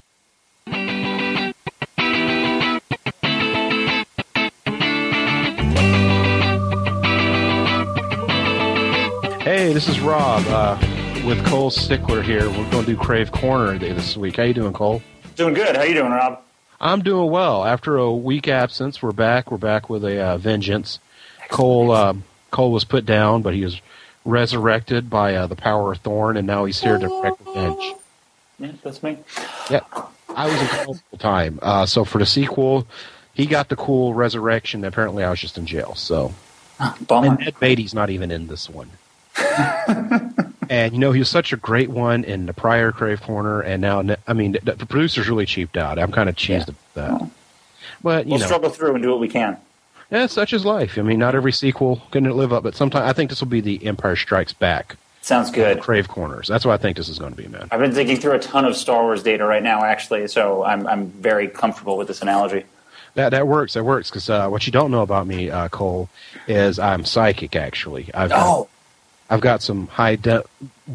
Hey, this is Rob with Cole Stickler here. We're going to do Crave Corner this week. How you doing, Cole? Doing good. How you doing, Rob? I'm doing well. After a week absence, we're back. We're back with a vengeance. Cole was put down, but he was resurrected by the power of Thorn, and now he's here to wreak revenge. Yeah, that's me. Yeah, I was in Cole the whole time. So for the sequel, he got the cool resurrection. Apparently, I was just in jail. So, and Ed Beatty's not even in this one. And, he was such a great one in the prior Crave Corner, and now, the producers really cheaped out. I'm kind of cheesed about that. But, we'll struggle through and do what we can. Yeah, such is life. Not every sequel can live up, but sometimes I think this will be the Empire Strikes Back. Sounds good. Crave Corners. That's what I think this is going to be, man. I've been thinking through a ton of Star Wars data right now, actually, so I'm very comfortable with this analogy. That works. That works, because what you don't know about me, Cole, is I'm psychic, actually. I've got some high def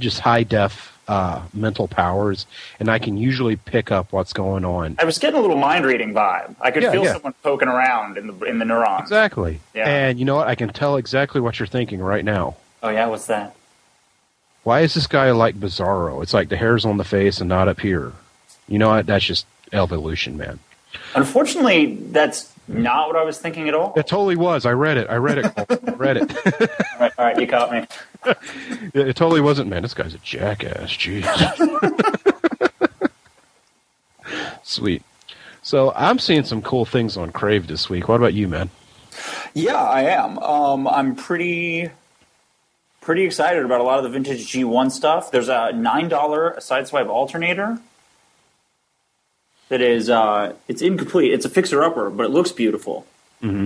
mental powers, and I can usually pick up what's going on. I was getting a little mind reading vibe. I could feel someone poking around in the neurons. Exactly. Yeah. And you know what? I can tell exactly what you're thinking right now. Oh yeah, what's that? Why is this guy like Bizarro? It's like the hair's on the face and not up here. You know what? That's just evolution, man. Unfortunately, that's not what I was thinking at all. It totally was. I read it. Cole. I read it. All right, you caught me. It totally wasn't, man. This guy's a jackass. Jeez. Sweet. So I'm seeing some cool things on Crave this week. What about you, man? Yeah, I am. I'm pretty excited about a lot of the vintage G1 stuff. There's a $9 Sideswipe alternator that is it's incomplete. It's a fixer-upper, but it looks beautiful. Mm-hmm.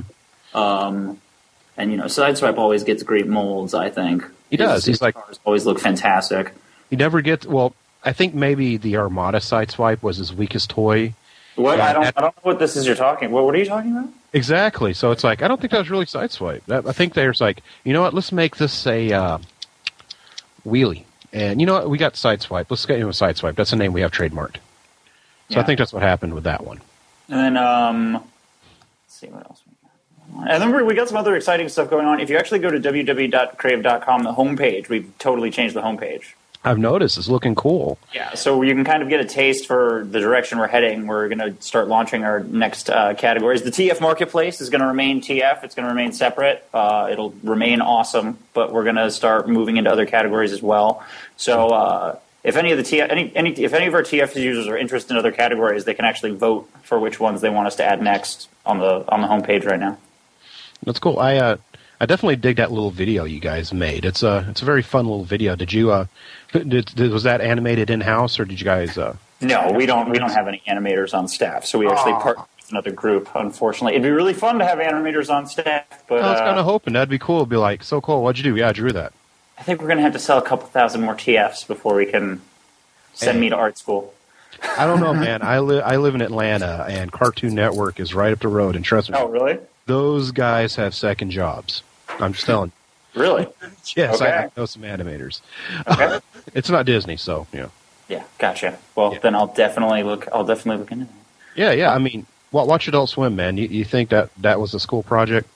And Sideswipe always gets great molds, I think. He does. His cars always look fantastic. He never gets. Well, I think maybe the Armada Sideswipe was his weakest toy. What? I don't know what this is you're talking. What are you talking about? Exactly. So it's like I don't think that was really Sideswipe. I think there's like, you know what? Let's make this a wheelie. And you know what? We got Sideswipe. Let's get him a Sideswipe. That's a name we have trademarked. So I think that's what happened with that one. And then let's see what else we got. And then we got some other exciting stuff going on. If you actually go to www.crave.com, the homepage, we've totally changed the homepage. I've noticed. It's looking cool. Yeah, so you can kind of get a taste for the direction we're heading. We're going to start launching our next categories. The TF Marketplace is going to remain TF. It's going to remain separate. It'll remain awesome, but we're going to start moving into other categories as well. So if any of the if any of our TF users are interested in other categories, they can actually vote for which ones they want us to add next on the homepage right now. That's cool. I definitely dig that little video you guys made. It's a very fun little video. Did you was that animated in house or did you guys? No, we don't have any animators on staff, so we actually partnered with another group. Unfortunately, it'd be really fun to have animators on staff, but I was kind of hoping that'd be cool. It'd be like, so cool. What'd you do? Yeah, I drew that. I think we're going to have to sell a couple thousand more TFs before we can send me to art school. I don't know, man. I live in Atlanta, and Cartoon Network is right up the road. And trust me. Oh, really? Those guys have second jobs. I'm just telling you. Really? Yes, okay. I know some animators. Okay. It's not Disney, so yeah. Yeah, gotcha. Well, then I'll definitely look into that. Yeah. I mean, watch Adult Swim, man. You think that was a school project?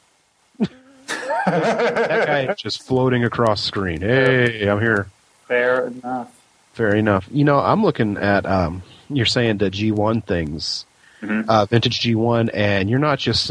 That guy is just floating across the screen. Hey, I'm here. Fair enough. Fair enough. I'm looking at you're saying the G1 things, vintage G1, and you're not just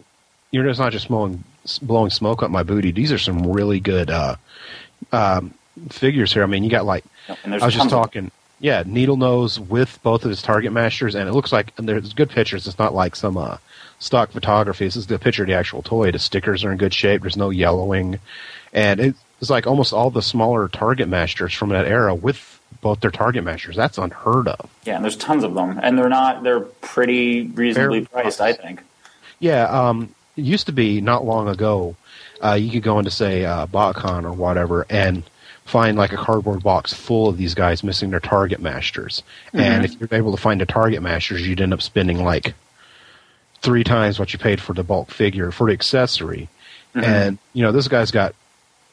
blowing smoke up my booty. These are some really good figures here. I mean, you got like I was just talking. Yeah, Needle Nose with both of his Target Masters, and it looks like there's good pictures. It's not like some stock photography. This is the picture of the actual toy. The stickers are in good shape. There's no yellowing, and it's like almost all the smaller Target Masters from that era with both their Target Masters. That's unheard of. Yeah, and there's tons of them, and they're pretty reasonably priced, I think. Yeah, it used to be not long ago. You could go into say BotCon or whatever and find like a cardboard box full of these guys missing their Target Masters. And if you're able to find the Target Masters, you'd end up spending like 3 times what you paid for the bulk figure for the accessory. And this guy's got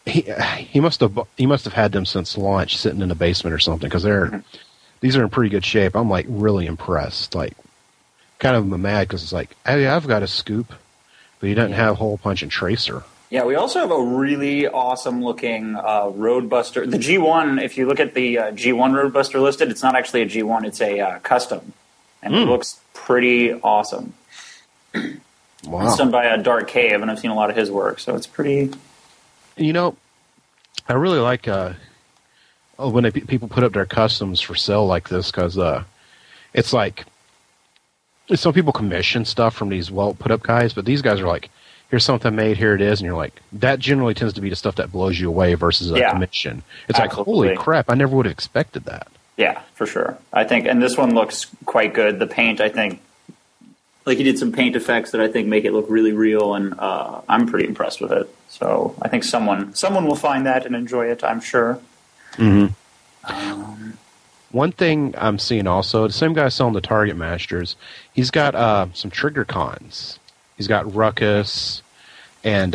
he must have had them since launch, sitting in the basement or something, because these are in pretty good shape. I'm like really impressed. Like, kind of mad because it's like, hey, I've got a scoop, but he doesn't have hole punch and tracer. Yeah, we also have a really awesome looking Roadbuster. The G1, if you look at the G1 Roadbuster listed, it's not actually a G1, it's a custom. And it looks pretty awesome. Wow. It's done by Dark Cave, and I've seen a lot of his work, so it's pretty... You know, I really like when people put up their customs for sale like this, because it's like, some people commission stuff from these well-put-up guys, but these guys are like, here's something made, here it is, and you're like, that generally tends to be the stuff that blows you away versus a commission. It's absolutely. Like, holy crap, I never would have expected that. Yeah, for sure. I think, and this one looks quite good. The paint, I think, like he did some paint effects that I think make it look really real, and I'm pretty impressed with it. So I think someone will find that and enjoy it, I'm sure. Mm-hmm. One thing I'm seeing also, the same guy selling the Target Masters, he's got some Trigger Cons. He's got Ruckus and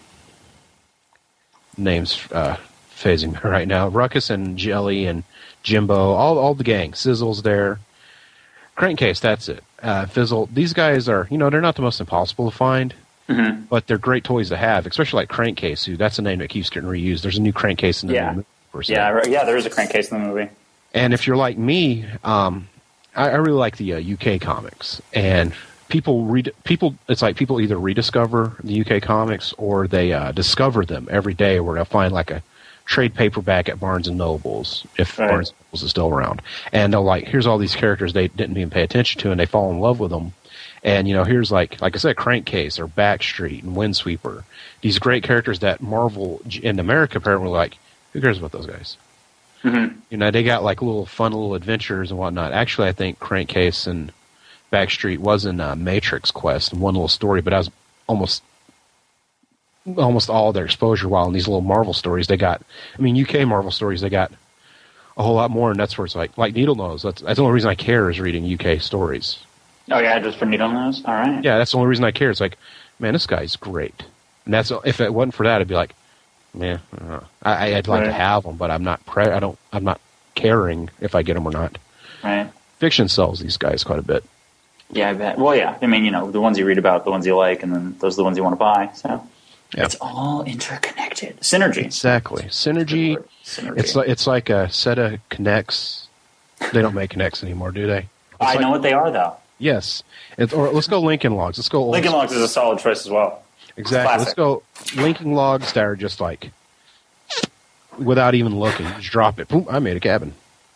names phasing me right now. Ruckus and Jelly and Jimbo, all the gang. Sizzle's there. Crankcase, that's it. Fizzle. These guys are, they're not the most impossible to find, but they're great toys to have, especially like Crankcase, who that's a name that keeps getting reused. There's a new Crankcase in the movie. Yeah, there is a Crankcase in the movie. And if you're like me, I really like the UK comics, and it's like people either rediscover the UK comics or they discover them every day, where they'll find like a trade paperback at Barnes and Nobles, if Barnes and Nobles is still around, and they'll like, here's all these characters they didn't even pay attention to, and they fall in love with them. And here's like I said, Crankcase or Backstreet and Windsweeper, these great characters that Marvel in America apparently like, who cares about those guys? They got like fun little adventures and whatnot. Actually, I think Crankcase and Backstreet was in Matrix Quest in one little story, but I was almost all their exposure, while in these little Marvel stories they got, UK Marvel stories, they got a whole lot more, and that's where it's like Needle Nose. That's the only reason I care is reading UK stories. Oh yeah, just for Needle Nose? All right. Yeah, that's the only reason I care. It's like, man, this guy's great. And that's, if it wasn't for that, I'd be like, man, I'd like to have them, but I'm not caring if I get them or not. Right. Fiction sells these guys quite a bit. Yeah, I bet. Well, yeah. The ones you read about, the ones you like, and then those are the ones you want to buy. So it's all interconnected. Synergy. Exactly. Synergy. It's like a set of Connects. They don't make Connects anymore, do they? I know what they are, though. Yes. Or let's go Lincoln Logs. Let's go. Lincoln Logs is a solid choice as well. Exactly. Classic. Let's go Lincoln Logs that are just like, without even looking, just drop it. Boom, I made a cabin.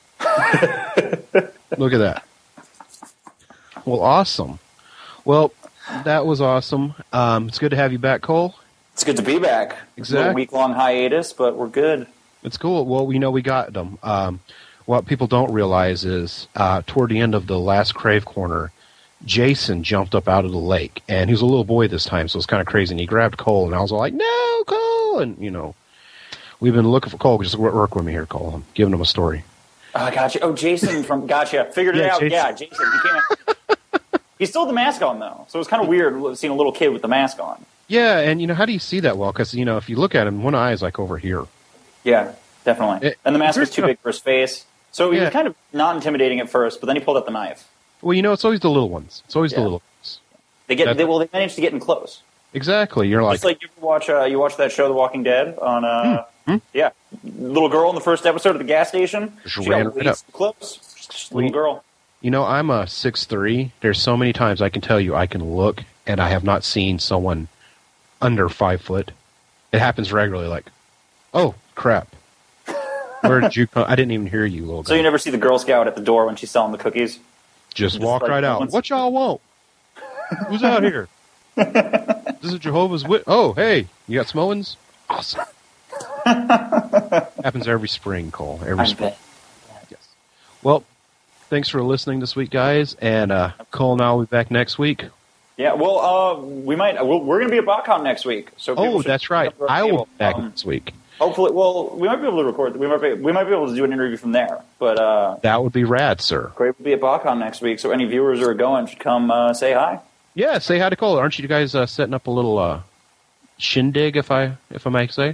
Look at that. Well, awesome. Well, that was awesome. It's good to have you back, Cole. It's good to be back. Exactly. A week-long hiatus, but we're good. It's cool. Well, we got them. What people don't realize is toward the end of the last Crave Corner, Jason jumped up out of the lake, and he was a little boy this time, so it's kind of crazy. And he grabbed Cole, and I was all like, "No, Cole!" And we've been looking for Cole. Just work with me here, Cole. I'm giving him a story. Oh, gotcha. Oh, Jason from Gotcha. Figured it out. Jason. Yeah, Jason. He still had the mask on, though, so it was kind of weird seeing a little kid with the mask on. Yeah, and how do you see that well? Because if you look at him, one eye is like over here. Yeah, definitely. And the mask was too big for his face, so he was kind of not intimidating at first. But then he pulled out the knife. Well, it's always the little ones. It's always the little ones. They managed to get in close. Exactly. You're like, it's like you watch that show, The Walking Dead, on little girl in the first episode of the gas station. She ran got right up. Close. Just little girl. I'm a 6'3". There's so many times I can tell you I can look, and I have not seen someone under 5 foot. It happens regularly. Like, oh crap, where did you come? I didn't even hear you, little guy. So you never see the Girl Scout at the door when she's selling the cookies? Just walk right out. What y'all want? Who's out here? This is Jehovah's Witness. Oh, hey, you got Smowins? Awesome. Happens every spring, Cole. Every spring. Yes. Well, thanks for listening this week, guys. And Cole and I will be back next week. Yeah, well, we're going to be at BotCon next week. So that's right. I will be back next week. Hopefully, we might be able to record. We might be able to do an interview from there. But that would be rad, sir. Great to be at BotCon next week. So any viewers who are going should come say hi. Yeah, say hi to Cole. Aren't you guys setting up a little shindig, if I may say?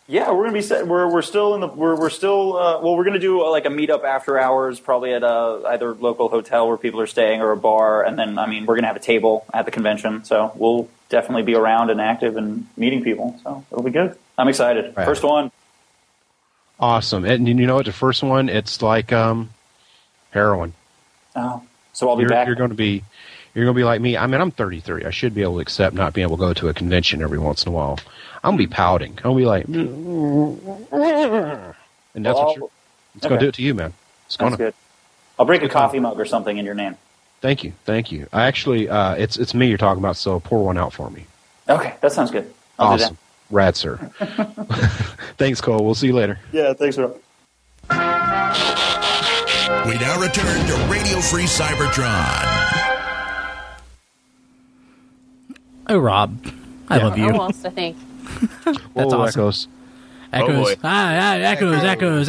Yeah, we're gonna be we're still in the we're still we're gonna do like a meetup after hours, probably at either local hotel where people are staying or a bar, and then we're gonna have a table at the convention, so we'll definitely be around and active and meeting people. So it'll be good. I'm excited. Right. First one. Awesome. And you know what? The first one, it's like heroin. Oh, so I'll be back. You're going to be like me. I mean, I'm 33. I should be able to accept not being able to go to a convention every once in a while. I'm going to be pouting. I'm going to be like, and that's what you're. It's going to do it to you, man. It's going to. Good. I'll break a coffee mug or something in your name. Thank you. I actually, it's me you're talking about. So pour one out for me. Okay, that sounds good. I'll awesome. do that. Rad, sir. Thanks, Cole. We'll see you later. Yeah, thanks, Rob. We now return to Radio Free Cybertron. Oh, Rob. I love you. Who else, I think? That's awesome. Echoes. Echoes. Oh, Echoes.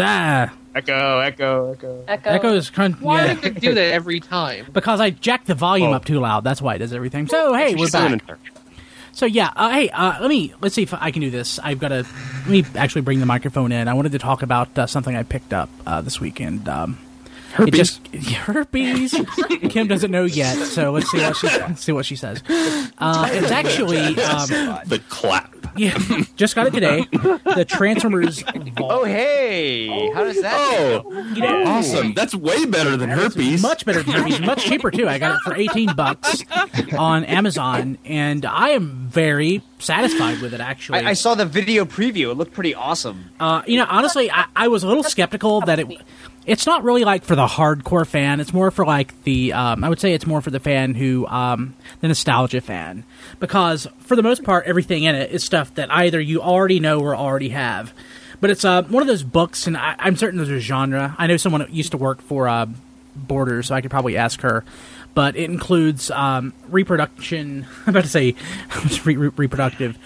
Echoes. Why Yeah. does it do that every time? Because I jacked the volume up too loud. That's why it does everything. So, hey, we're back. So, yeah. Let's see if I can do this. Let me actually bring the microphone in. I wanted to talk about something I picked up this weekend. Herpes. Herpes. Kim doesn't know yet, so let's see what she says. It's actually The clap. Yeah, just got it today. The Transformers Vault. Oh, hey! How does that Oh, awesome! That's way better than herpes. Much better than herpes. Much cheaper too. I got it for $18 on Amazon, and I am very satisfied with it. Actually, I saw the video preview. It looked pretty awesome. Honestly, I was a little skeptical that it's not really like for the hardcore fan. It's more for like the I would say it's more for the fan who the nostalgia fan, because for the most part everything in it is stuff that either you already know or already have. But it's one of those books, and I'm certain there's a genre. I know someone that used to work for Borders, so I could probably ask her. But it includes reproduction. I'm about to say reproduction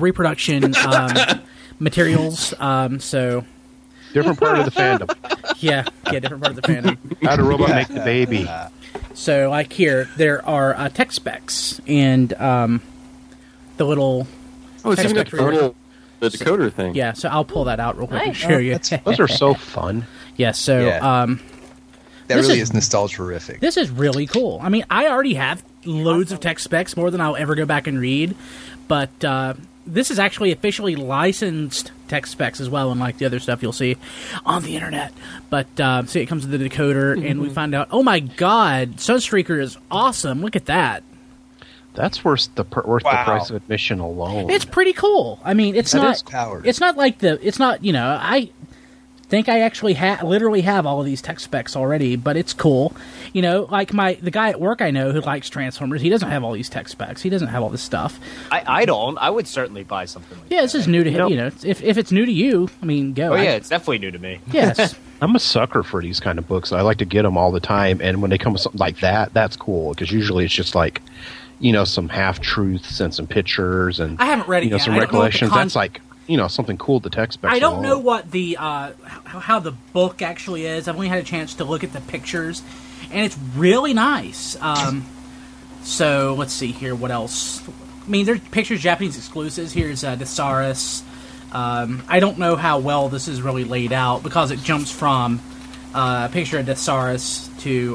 materials. So. Different part of the fandom. Yeah, different part of the fandom. How did a robot make the baby? So, like here, there are tech specs and the little. Oh, it's text even got spec the decoder thing. Yeah, so I'll pull that out real quick and Nice. show you. Those are so fun. Yeah, so Yeah. That This really is- is nostalgia-rific. this is really cool. I mean, I already have loads of tech specs, more than I'll ever go back and read, but this is actually officially licensed tech specs as well, unlike the other stuff you'll see on the internet. But see, it comes with the decoder, and we find out, oh my god, Sunstreaker is awesome. Look at that. That's worth the price of admission alone. It's pretty cool. I mean, it's That not is powered. It's not like I think I actually literally have all of these tech specs already, but it's cool. Like the guy at work I know who likes Transformers, he doesn't have all these tech specs. He doesn't have all this stuff. I don't. I would certainly buy something like Yeah, this is new to him. If it's new to you, I mean, go. Oh, yeah, it's definitely new to me. Yes. I'm a sucker for these kind of books. I like to get them all the time, and when they come with something like that, that's cool, because usually it's just like, some half-truths and some pictures and I haven't read it yet. some I don't know what the recollections. That's like, something cool to tech specs. I don't know alone. what the how the book actually is. I've only had a chance to look at the pictures, and it's really nice. So let's see here. What else? I mean, there's pictures, Japanese exclusives. Here's Thesaurus. I don't know how well this is really laid out because it jumps from a picture of Thesaurus to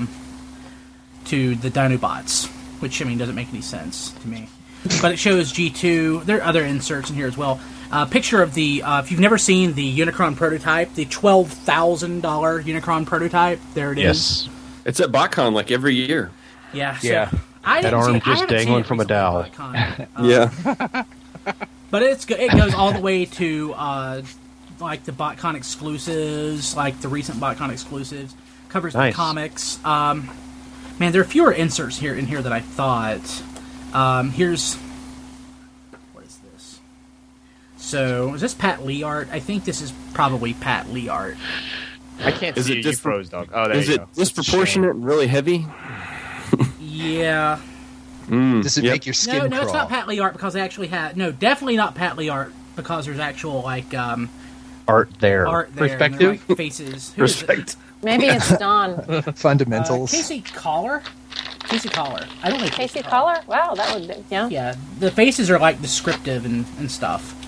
the Dinobots, which doesn't make any sense to me. But it shows G2. There are other inserts in here as well. Picture of the if you've never seen the Unicron prototype, the $12,000 Unicron prototype. There it is. Yes. It's at BotCon like every year. Yeah. So Yeah. that arm just dangling from a dowel. Yeah. But it goes all the way to like the BotCon exclusives, like the recent BotCon exclusives. Covers Nice. the comics. Man, there are fewer inserts in here than I thought. Here's what is this? So is this Pat Lee art? I think this is probably Pat Lee art. I can't Is see it it. You dis- froze, dog. Oh, there Is you it go. disproportionate and really heavy? Yeah. Does it Yep. make your skin No, crawl? it's not Pat Lee art because they actually had definitely not Pat Lee art because there's actual like Art there. art there. and Perspective? they're, like, faces. Who is it? Respect. Maybe it's Don. Fundamentals. Casey Collar. I don't know. Casey Collar? Wow, that would be, yeah. Yeah, the faces are like descriptive and stuff.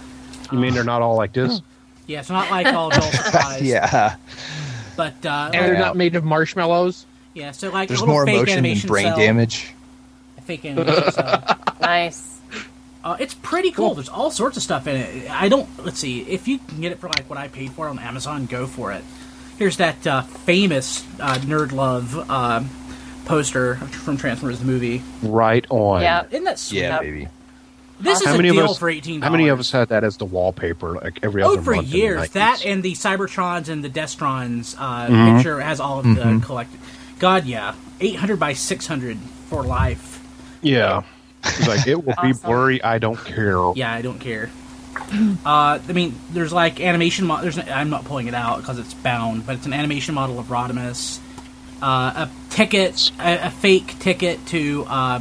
You mean they're not all like this? Yeah, it's not like all Adult Surprise. Yeah. But And they're not made of marshmallows. yeah, so like There's a little more fake emotion than animation brain cell. damage. A fake animation cell. Nice. It's pretty cool. There's all sorts of stuff in it. Let's see, if you can get it for like what I paid for it on Amazon, go for it. Here's that famous Nerd Love poster from Transformers the movie. Right on. Yeah. Isn't that sweet? Yeah, baby. This is How a many of deal us- for $18. How many of us had that as the wallpaper, like every other for month? in the years. 90s? That and the Cybertrons and the Destrons Mhm. picture has all of the collected. God, yeah. 800 by 600 for life. Yeah. It's like, it will be blurry, I don't care. Yeah, I don't care. I mean, there's like animation. I'm not pulling it out because it's bound, but it's an animation model of Rodimus. A ticket, a fake ticket to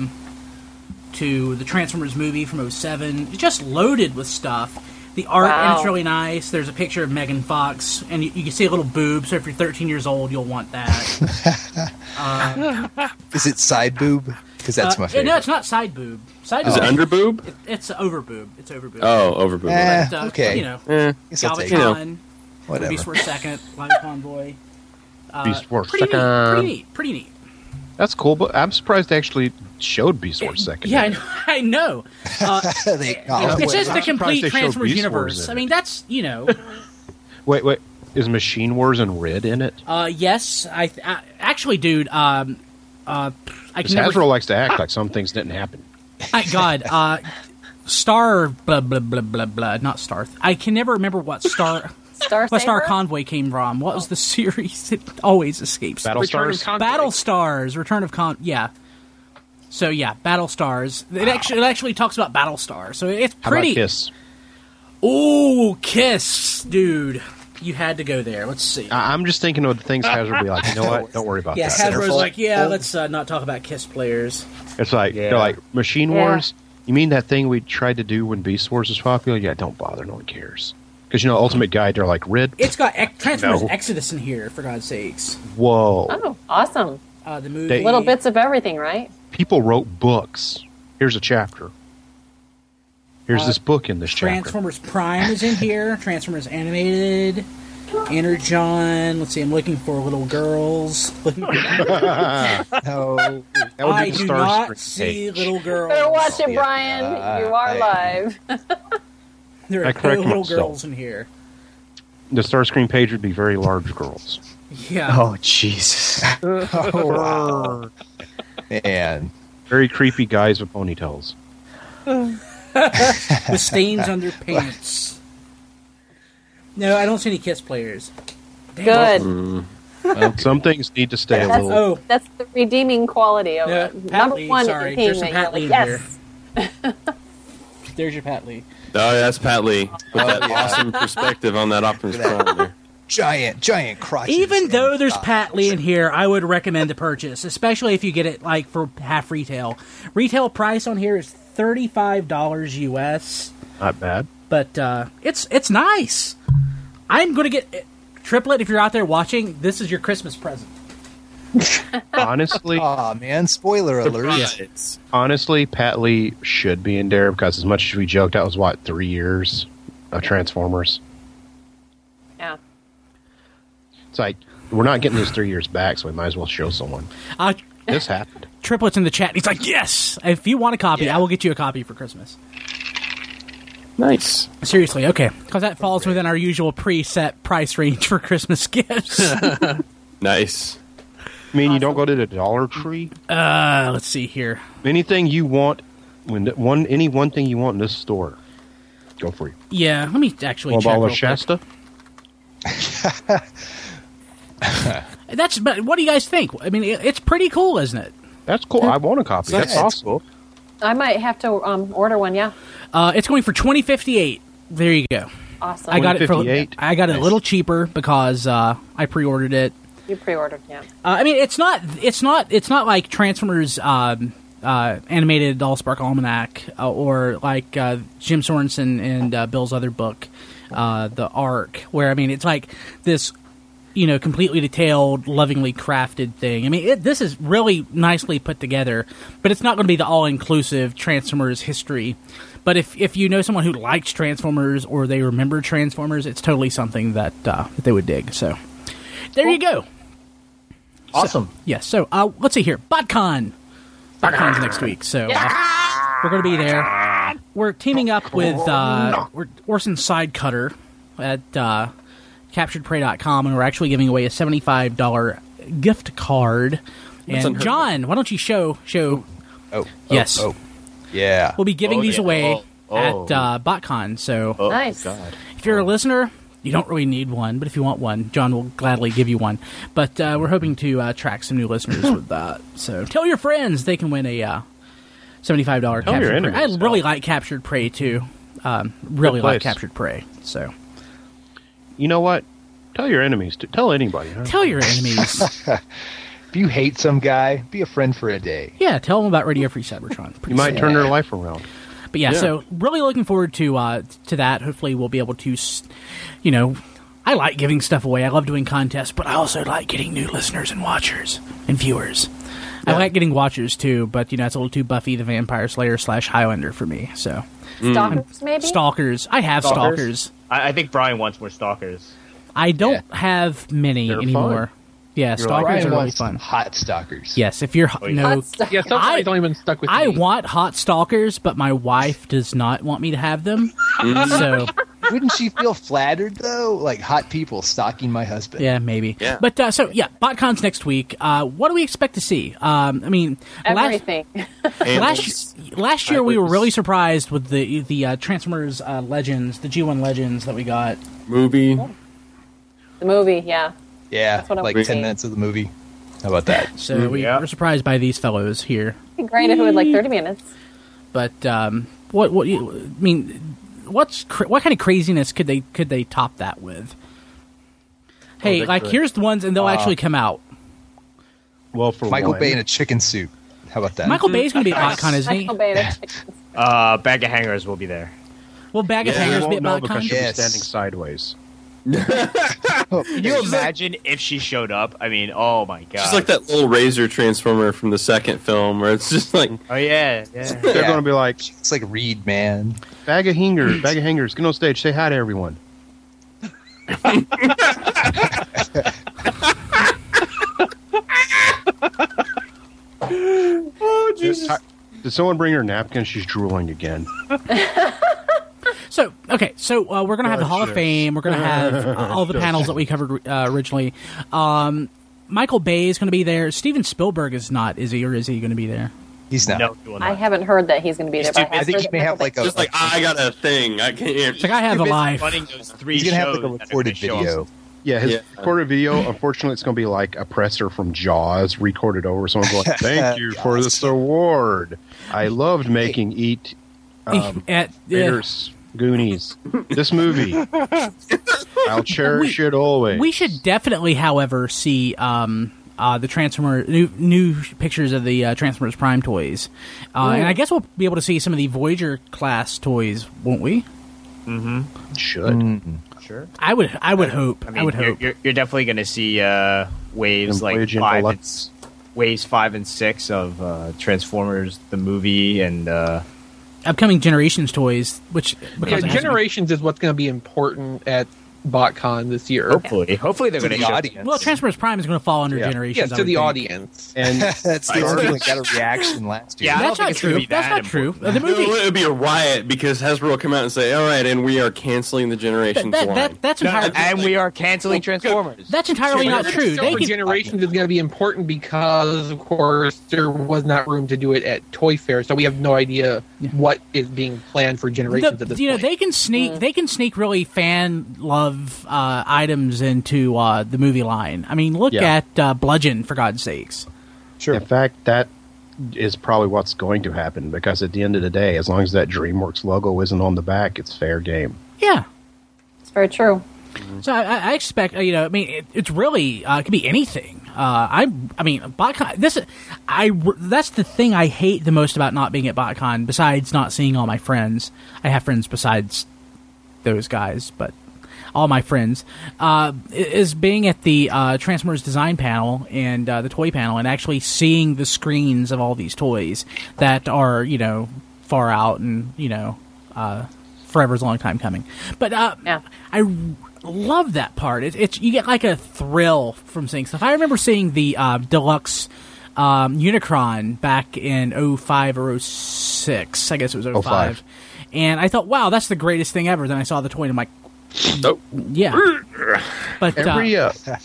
the Transformers movie from 2007. It's just loaded with stuff. The art Wow. and it's really nice. There's a picture of Megan Fox, and you can see a little boob. So if you're 13 years old, you'll want that. Is it side boob? Because that's my favorite. No, it's not side boob. Side Is it boob. under boob? It's over boob. It's over boob. Oh, over boob. Eh, But, okay. You know, Guess I'll take it. Galvatron, Whatever. Beast Wars Second, Live Convoy. Beast Wars pretty Second. Neat, pretty neat. Pretty neat. That's cool, but I'm surprised they actually showed Beast Wars Second. Yeah, I know. They It's just the I'm surprised complete they showed Transformers Beast universe. Wars in I it. mean, that's, you know. Wait. Is Machine Wars and Red in it? Yes, I actually, dude. I can Because never. Hasbro likes to act like some things didn't happen. My God, Star blah blah blah blah blah. Not Star. I can never remember what Star. Star What Star Saber? Convoy came from? What was the series? It always escapes. Battle Return of Stars? Convoy. Battle Stars, Return of Yeah. So yeah, Battle Stars. It actually talks about Battle Stars. So it's How pretty. about Kiss? Ooh, Kiss, dude. You had to go there. Let's see. I'm just thinking of the things Hasbro will be like, you know what? Don't worry about Yeah, that. Hasbro's like, yeah, let's not talk about Kiss players. It's like, Yeah. they're like, Machine Yeah. Wars? You mean that thing we tried to do when Beast Wars was popular? Yeah, don't bother. No one cares. Because, you know, Ultimate Guide, they're like, Red? It's got Transformers No. Exodus in here, for God's sakes. Whoa. Oh, awesome. The movie. They- Little bits of everything, right? People wrote books. Here's a chapter. Here's this book in this chapter. Transformers Prime is in here. Transformers Animated. Energon. Let's see, I'm looking for little girls. No. That would be I the do Star not Screen see page. little girls. Better watch it, Yeah, Brian. You are live. There I are no correct little myself. girls in here. The Star Screen page would be very large girls. Yeah. Oh, Jesus. Oh, wow. Man. Very creepy guys with ponytails. With stains on their pants. No, I don't see any Kiss players. Damn. Good. Some things need to stay a That's, little... Oh, that's the redeeming quality of Yeah, it. Pat Number Lee, one sorry. thing There's some that Pat you're Lee like, in yes. there's your Pat Lee. Oh, that's Pat Lee with that yeah. awesome perspective on that Optimus Look at that. Prime there. Giant crotches. Even and though there's thighs. Pat Lee in here, I would recommend the purchase, especially if you get it like for half retail. Retail price on here is $35 US, Not bad. but it's nice. I'm gonna get Triplet. If you're out there watching, this is your Christmas present. Honestly, Aw, man. Spoiler alert. honestly, Pat Lee should be in there because as much as we joked, that was, 3 years of Transformers? Yeah. It's like, we're not getting these 3 years back, so we might as well show someone. This happened. Triplet's in the chat. He's like, yes. If you want a copy, I will get you a copy for Christmas. Nice. Seriously, okay, because that falls within our usual preset price range for Christmas gifts. Nice. I mean, you don't go to the Dollar Tree? Let's see here. Anything you want, any one thing you want in this store, go for it. Yeah, let me actually check. Wabala real quick. Shasta? But what do you guys think? I mean, it's pretty cool, isn't it? That's cool. I want a copy. That's Yeah, it's awesome. cool. I might have to order one, yeah. It's going for $20.58. There you go. Awesome. I got it for. $20.58? I got it a little cheaper because I pre-ordered it. You pre-ordered, yeah. I mean, it's not like Transformers animated Allspark Almanac or like Jim Sorensen and Bill's other book, The Ark, where I mean, it's like this completely detailed, lovingly crafted thing. I mean, this is really nicely put together, but it's not going to be the all-inclusive Transformers history. But if you know someone who likes Transformers or they remember Transformers, it's totally something that they would dig. So there you go. Awesome. Yes. So let's see here. BotCon. BotCon's next week. So we're going to be there. We're teaming up with Orson Sidecutter at CapturedPrey.com, and we're actually giving away a $75 gift card. And John, why don't you show? Yes. Yeah. We'll be giving these away at BotCon. So Nice. if you're a listener, you don't really need one, but if you want one, John will gladly give you one. But we're hoping to attract some new listeners with that. So tell your friends they can win a $75 Captured Prey. I really like Captured Prey, too. Really like Captured Prey. So, you know what? Tell your enemies. Tell anybody. Huh? Tell your enemies. If you hate some guy, be a friend for a day. Yeah, tell them about Radio Free Cybertron. You might turn their life around. But yeah, so really looking forward to that. Hopefully we'll be able to, I like giving stuff away. I love doing contests, but I also like getting new listeners and watchers and viewers. I like getting watchers too, but it's a little too Buffy the Vampire Slayer / Highlander for me. So Stalkers, maybe? Stalkers. I have stalkers. I think Brian wants more stalkers. I don't have many anymore. Fun. Yeah, stalkers are really fun. Hot stalkers. Yes, if you're Hot stalkers. Yeah, sometimes don't even stuck with me. I want hot stalkers, but my wife does not want me to have them. So wouldn't she feel flattered though? Like hot people stalking my husband. Yeah, maybe. Yeah. But BotCon's next week. What do we expect to see? Everything. Last year we were really surprised with the Transformers Legends, the G1 Legends that we got. Movie. The movie, yeah. Yeah, That's what I'm like saying. 10 minutes of the movie. How about that? So we were surprised by these fellows here. It'd be great if it would 30 minutes. But what kind of craziness could they top that with? Hey, here's the ones, and they'll actually come out. Well, for Michael Bay in a chicken suit. How about that? Michael Bay's going to be at BotCon, isn't he? Michael Bay. Bag of Hangers will be there. Will Bag of Hangers be at because BotCon? she'll be standing sideways. Can you imagine if she showed up? I mean, oh my god. She's like that little Razor Transformer from the second film, where it's just like, oh yeah. They're going to be like, it's like Reed, man. Bag of Hangers, get on stage, say hi to everyone. oh Jesus! Did someone bring her napkin? She's drooling again. So we're going to have the Hall of Fame. We're going to have all the panels that we covered originally. Michael Bay is going to be there. Steven Spielberg is not, is he, or is he going to be there? He's not. No, I haven't heard that he's going to be there. But I think he may have like a. just like I got a thing. I can't. It's like I have a life. Running those three He's going to have shows like a that are recorded gonna show video. us. Yeah, his recorded video, unfortunately, it's going to be like a presser from Jaws recorded over. Someone going, thank you for this award. I loved making Vader's Goonies. This movie. I'll cherish it always. We should definitely, however, see the Transformer new pictures of the Transformers Prime toys, and I guess we'll be able to see some of the Voyager class toys, won't we? Mm-hmm. Should. Mm-hmm. Sure. I would hope. I mean, I would hope. You're definitely going to see waves like Voyager 5 and 6 of Transformers the movie and upcoming Generations toys, which Generations is what's going to be important at BotCon this year. Hopefully they're going to the show audience. Well, Transformers Prime is going to fall under Generations. Yes, to the audience. And That's the only one that got a reaction last year. Yeah, I That's don't not think it's gonna true. be That's that not true. important. The movie. It would be a riot because Hasbro will come out and say, "All right, and we are canceling the Generations line." That's entirely. And we are canceling Transformers. That's entirely not true. They can, Generations is going to be important because, of course, there was not room to do it at Toy Fair, so we have no idea what is being planned for Generations at this point. they can sneak. They can sneak really fan love items into the movie line. I mean, look at Bludgeon, for God's sakes. Sure. in fact, that is probably what's going to happen because at the end of the day, as long as that DreamWorks logo isn't on the back, it's fair game. Yeah. It's very true. So I expect, it's really it could be anything. BotCon. That's the thing I hate the most about not being at BotCon. Besides not seeing all my friends, I have friends besides those guys, but all my friends, is being at the Transformers design panel and the toy panel, and actually seeing the screens of all these toys that are far out and forever's a long time coming. But I love that part. It's you get like a thrill from seeing stuff. I remember seeing the deluxe Unicron back in 05 or 06. I guess it was 05. And I thought, wow, that's the greatest thing ever. Then I saw the toy and I'm like, yeah. But every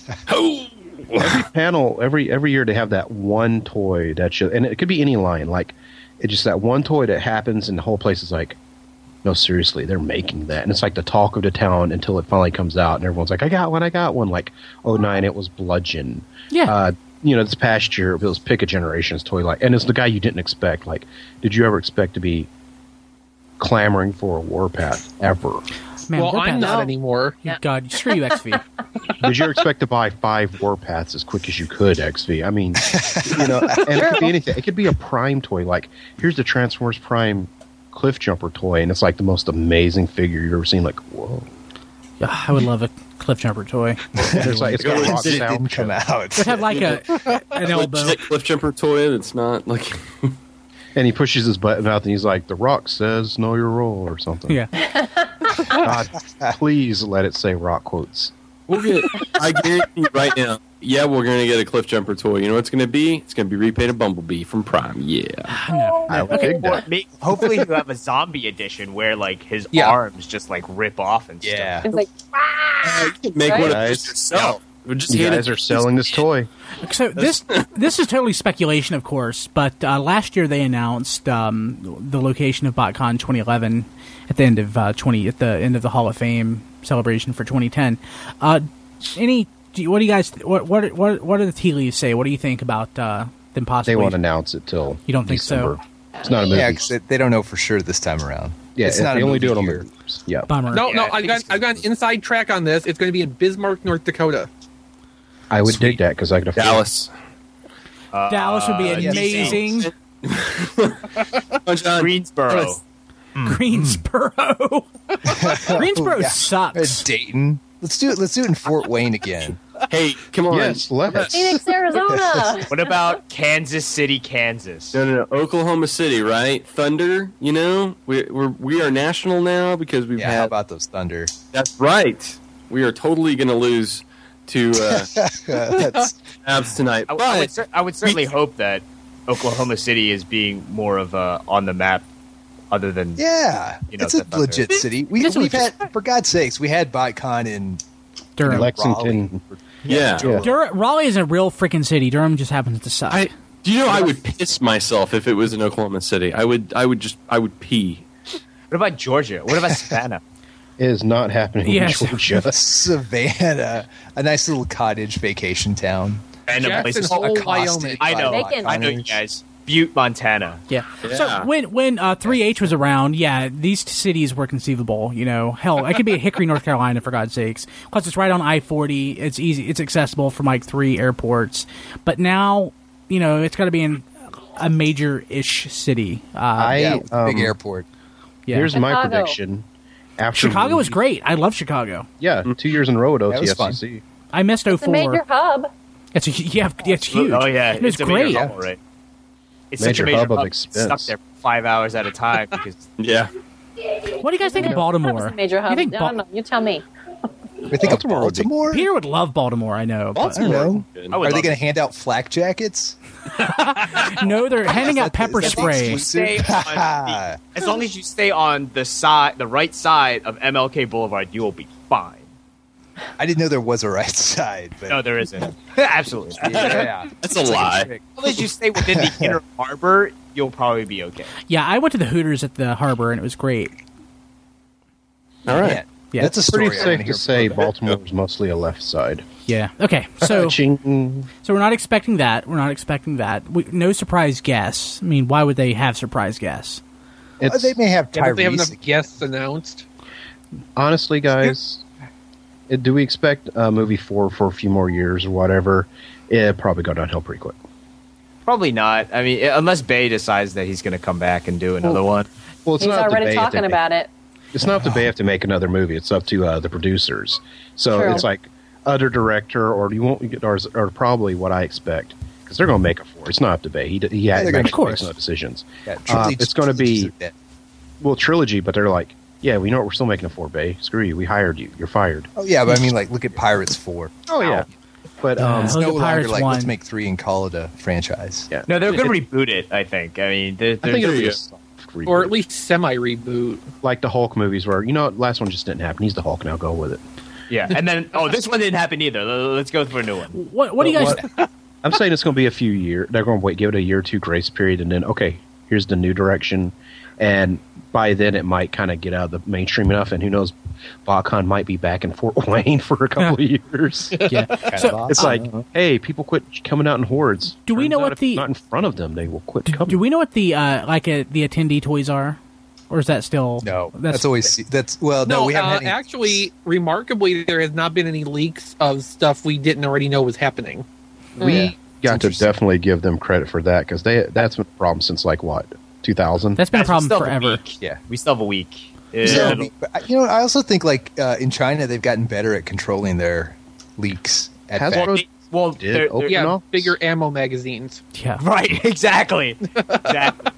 panel, every year they have that one toy that and it could be any line. Like it's just that one toy that happens and the whole place is like, no, seriously, they're making that. And it's like the talk of the town until it finally comes out and everyone's like, I got one. Like 09, it was Bludgeon. Yeah. This past year it was Pick a Generations toy, like, and it's the guy you didn't expect. Like, did you ever expect to be clamoring for a Warpath ever? Man, well, I'm not anymore. God, screw you, XV. Did you expect to buy 5 Warpaths as quick as you could, XV? I mean, and it could be anything. It could be a Prime toy. Like, here's the Transformers Prime Cliff Jumper toy, and it's like the most amazing figure you've ever seen. Like, whoa. Yeah, I would love a Cliff Jumper toy. It's like, it's got rock It sound. didn't come out. It have like an elbow. Legit Cliff Jumper toy that's not like. And he pushes his button out, and he's like, "The Rock says, know your role," or something. Yeah. God, please let it say Rock quotes. We'll get. I guarantee you right now. Yeah, we're gonna get a Cliff Jumper toy. You know what it's gonna be? It's gonna be repainted Bumblebee from Prime. Yeah. No. I would dig that. Hopefully you have a zombie edition where like his arms just like rip off and stuff. It's like, You can make one of Guys, those yourself. Just You hand guys it- are selling this toy. So this is totally speculation, of course, but last year they announced the location of BotCon 2011 at the end of the Hall of Fame celebration for 2010. What do you guys? What do the tea leaves say? What do you think about them possibly? They won't announce it till You don't think December. so? It's not a movie. Yeah, because they don't know for sure this time around. Yeah, it's not they a only movie do it on year. the movies. Yeah. Bummer. No, Yeah, I I've think got an inside track on this. It's going to be in Bismarck, North Dakota. I would dig that because I could afford Dallas. Dallas would be yes. amazing. Greensboro. Greensboro. Greensboro Yeah. sucks. Dayton. Let's do it in Fort Wayne again. Hey, come on. Yes, let's. Phoenix, Arizona. What about Kansas City, Kansas? No. Oklahoma City, right? Thunder. You know, we are national now because we've Yeah, how had. about those Thunder? That's right. We are totally going to lose to That's, Abs tonight. I would certainly hope that Oklahoma City is being more of a on the map, other than yeah, it's a the Thunder. legit city. We've had, for God's sakes, we had BotCon in Durham. Lexington. Yeah. Raleigh is a real freaking city. Durham just happens to suck. Do you know I would piss myself if it was in Oklahoma City? I would pee. What about Georgia? What about Savannah? It is not happening Yes. in Georgia. Savannah, a nice little cottage vacation town. Random Jackson places. Hole, accosted Wyoming. I know. Macon. I know you guys. Butte, Montana. Yeah. Yeah. So when 3H was around, yeah, these cities were conceivable. You know, hell, it could be a Hickory, North Carolina, for God's sakes. Plus, it's right on I-40. It's easy. It's accessible from like 3 airports. But now, it's got to be in a major-ish city. Big airport. Yeah. Here's my Chicago. prediction. After Chicago was movie- great. I love Chicago. Yeah, 2 years in a row at That was fun. OTFCC. I missed It's a major 04. hub. It's huge. Oh yeah, It was it's a great. major hub, right? It's Major such a major hub of hub. expense. Stuck there for 5 hours at a time because Yeah. What do you guys think of Baltimore? It's a major hub. You think I don't know. You tell me. We think of Baltimore would be- Baltimore. Peter would love Baltimore, I know. but- I don't know. I would Are they love going it. to hand out flak jackets? No, they're handing out pepper Is that the spray. exclusive? Stay on as long as you stay on the right side of MLK Boulevard, you will be fine. I didn't know there was a right side, but No, there isn't. Absolutely. not. yeah. That's a lie. As long as you stay within the inner harbor, you'll probably be okay. Yeah, I went to the Hooters at the harbor, and it was great. All right. Man, Yeah. that's a story. Pretty I wanna safe hear to say about. Baltimore is mostly a left side. Yeah. Okay. So Ching. we're not expecting that. We're not expecting that. No surprise guests. I mean, why would they have surprise guests? It's, They may have Yeah, but they have Tyrese. enough guests announced. honestly, guys, do we expect movie 4 for a few more years or whatever? It probably go downhill pretty quick. Probably not. I mean, unless Bay decides that he's going to come back and do another one. Well, it's He's not already debate talking that about it. It's not up to BAF to make another movie. It's up to the producers. So True. it's like other director, or you won't get, or probably what I expect, because they're going to make it for. It's not up to BAF. He they're actually gonna- makes Of course. no decisions. Yeah, trilogy- It's going to be trilogies are dead. trilogy, but they're like, yeah, we know what we're still making it for, BAF. Screw you. We hired you. You're fired. Oh yeah, but I mean, like, look at Pirates 4. Oh yeah, but It's Look no at longer Pirates like let's 1. make 3 and call it a franchise. yeah. No, they're going to reboot it. I think. I mean, I think it'll be you a go. soft reboot. Or at least semi-reboot. like the Hulk movies, where last one just didn't happen. He's the Hulk now. Go with it. yeah. And then, this one didn't happen either. Let's go for a new one. What do you guys? I'm saying it's going to be a few years. They're going to give it a year or two grace period, and then here's the new direction. And by then, it might kind of get out of the mainstream enough. And who knows, BotCon might be back in Fort Wayne for a couple of years. Yeah. So, It's like, hey, people quit coming out in hordes. Do we Turns know out what if the- it's not in front of them? They will quit coming. do we know what the the attendee toys are, or is that still No, that's always we haven't No, had any. actually, remarkably, there has not been any leaks of stuff we didn't already know was happening. We got to interesting. definitely give them credit for that, because that's been a problem since 2000. That's been a Guys, we problem still have a forever. week. Yeah. We still have a week. Yeah, but, I also think I China they've gotten better at controlling their leaks. At Hasbro back. Well, Did they're- open Yeah, off? bigger ammo magazines. Yeah. right. Exactly. Exactly.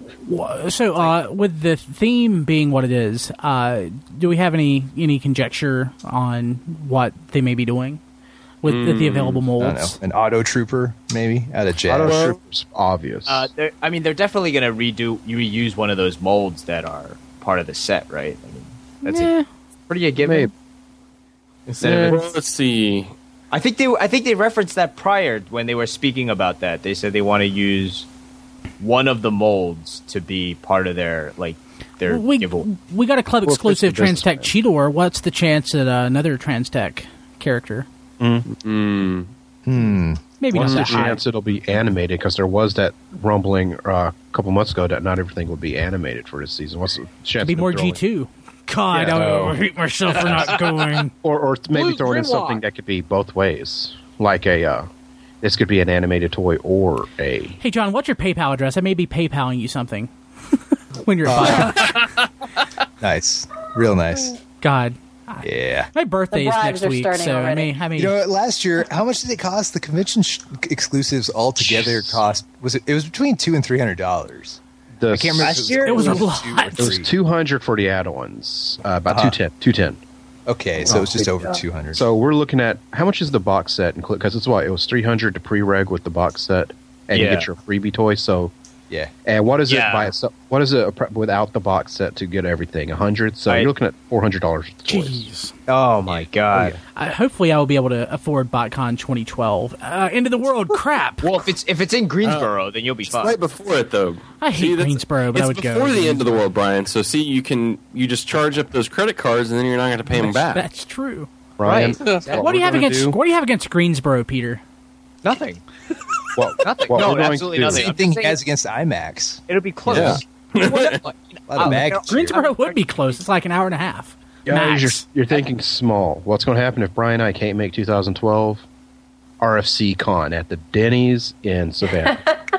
So, with the theme being what it is, do we have any conjecture on what they may be doing with the available I don't know, molds? an auto trooper maybe out of Jazz. Auto Trooper's obvious. They're definitely going to reuse one of those molds that are part of the set, right? I mean, that's Yeah. pretty a given. Maybe. Instead of Well, let's see. I think they referenced that prior when they were speaking about that. They said they want to use one of the molds to be part of their We giveaway. got a club Well, exclusive it's the business Transtech Cheetor. What's the chance that another Transtech character? Maybe What's not the that high. chance it'll be animated? Because there was that rumbling a couple months ago that not everything would be animated for this season. What's the chance? It'd be of more throwing- G2. God, Yeah. I hate myself for not going. Or maybe Blue throwing in Grimlock. something that could be both ways, like this could be an animated toy or a. Hey, John, what's your PayPal address? I may be PayPaling you something when you're Nice, real nice. God, Yeah. my birthday The is bribes next are week, starting so already. I mean, You know, last year, how much did it cost? The convention exclusives altogether cost it was between $200 and $300. The I can't remember. Last year, it was a two or lot. It was three. 200 for the add-ons, about 210. Okay, so it was just over 200. So we're looking at how much is the box set? Because it was 300 to pre-reg with the box set, and you Yeah. get your freebie toy. So yeah. and what is it Yeah. by itself? What is it without the box set to get everything? 100. So Right. you're looking at $400 for the toys. Jeez. Oh my god! Hopefully, I will be able to afford BotCon 2012. End of the world crap. Well, if it's in Greensboro, then you'll be fine. Right before it, though. I hate that's- Greensboro, but I would it's go. before the end of the world, Brian. So see, you just charge up those credit cards, and then you're not going to pay them back. That's true. Brian, What do you have against? What do you have against Greensboro, Peter? Nothing. Well, Nothing. what no, we're going absolutely to do- nothing. Same I'm thing just he saying has against IMAX. it'll be close. Yeah. A lot of baggage. Greensboro would be close. It's like an hour and a half. Guys, Max. you're thinking small. What's going to happen if Brian and I can't make 2012 RFC Con at the Denny's in Savannah?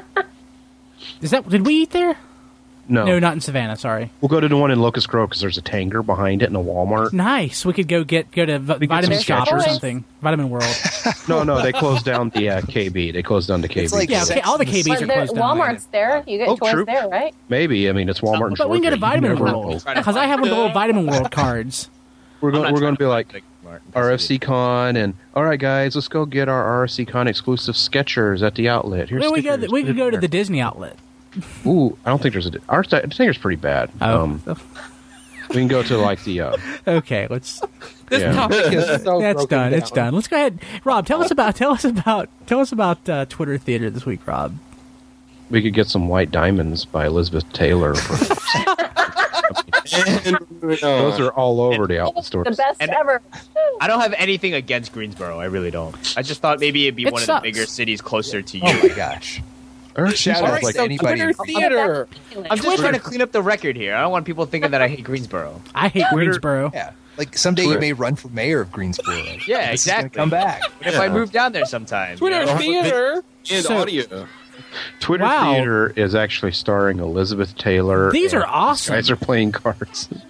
Is that? Did we eat there? No, No, not in Savannah. Sorry. we'll go to the one in Locust Grove because there's a Tanger behind it and a Walmart. Nice. We could go to Vitamin some Shop or Skechers. something. Vitamin World. No, they closed down the KB. They closed down the KB. It's like Yeah, okay, all the KBs But are there, closed down. Walmart's there. You get Oh, toys true. there, right? Maybe. I mean, it's Walmart in But we can go to Georgia. You Vitamin never World know. because I have one of the little Vitamin World cards. We're going I'm not to be like trying to- RFC Con and all right, guys, let's go get our RFC Con exclusive Skechers at the outlet. Here's Well, we stickers. could go to the Disney outlet. Ooh, I don't think there's our Tanger's pretty bad. Oh. We can go to like the. Okay, let's. This Yeah. topic is so That's broken done. down. It's done. Let's go ahead. Rob, tell us about Twitter Theater this week, Rob. We could get some White Diamonds by Elizabeth Taylor. Those are all over the outlet The stores. best And- ever. I don't have anything against Greensboro. I really don't. I just thought maybe it'd be It one sucks. of the bigger cities closer to you. Oh my gosh. Shout All out right, like so anybody. Twitter Theater. I'm just trying to clean up the record here. I don't want people thinking that I hate Greensboro. I hate Greensboro. Yeah. Like someday you may run for mayor of Greensboro. Yeah, This is gonna exactly. come back. What if I move down there sometime? Twitter you know? Theater. And So- audio. Twitter Wow. Theater is actually starring Elizabeth Taylor. These are and awesome. These guys are playing cards.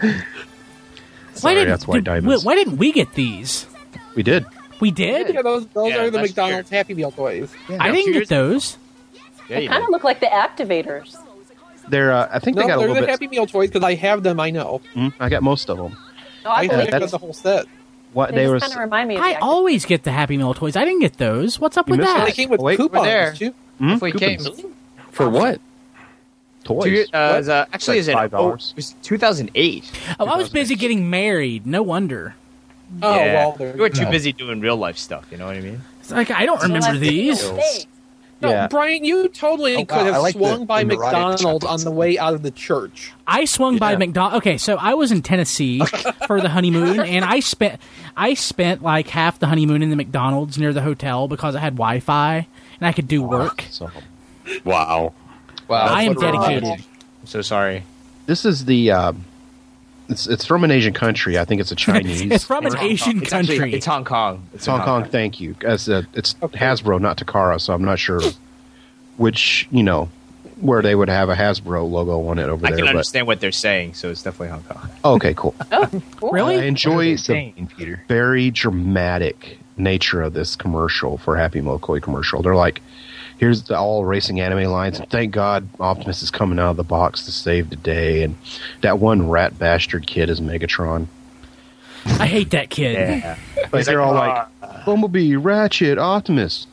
Sorry, that's White Diamonds. Why didn't we get these? We did. We did? Yeah, those are the that's McDonald's Happy Meal toys. I didn't get those. Yeah, They you kind of did. look like the activators. They're. I think No, they got a they're little the bit. Happy Meal toys because I have them. I know. I got most of them. Oh, I I believe got you. the whole set. What They they just were. kind of remind me of I the always get the Happy Meal toys. I didn't get those. What's up You with missed that? They came with Oh, wait, we're coupons there. too. We came. For what? Toys. Actually, is it $5? it was 2008. Oh, I was busy getting married. No wonder. Oh Yeah. well, there We were too go. busy doing real life stuff. You know what I mean? It's like, I don't remember these. No, Yeah. Brian, you totally Oh, could wow, have I like swung the by neurotic McDonald's chocolates. on the way out of the church. I swung by Yeah. McDonald's. Okay, so I was in Tennessee for the honeymoon, and I spent like half the honeymoon in the McDonald's near the hotel because I had Wi-Fi and I could do work. So, Wow. Wow, I am that's what we're dedicated. on. I'm so sorry. this is the. It's from an Asian country. I think it's a Chinese. It's from an Asian It's actually- country. it's Hong Kong. It's Hong Kong. Thank you. As it's Hasbro, not Takara, so I'm not sure which where they would have a Hasbro logo on it over I there. can But understand what they're saying, so it's definitely Hong Kong. okay, cool. Really? I enjoy What are they the saying, Peter? very dramatic nature of this commercial for Happy Meal Toy commercial. They're like, here's the all racing anime lines, and thank God Optimus is coming out of the box to save the day, and that one rat bastard kid is Megatron. I hate that kid. Yeah. Like they're all like, Bumblebee, Ratchet, Optimus,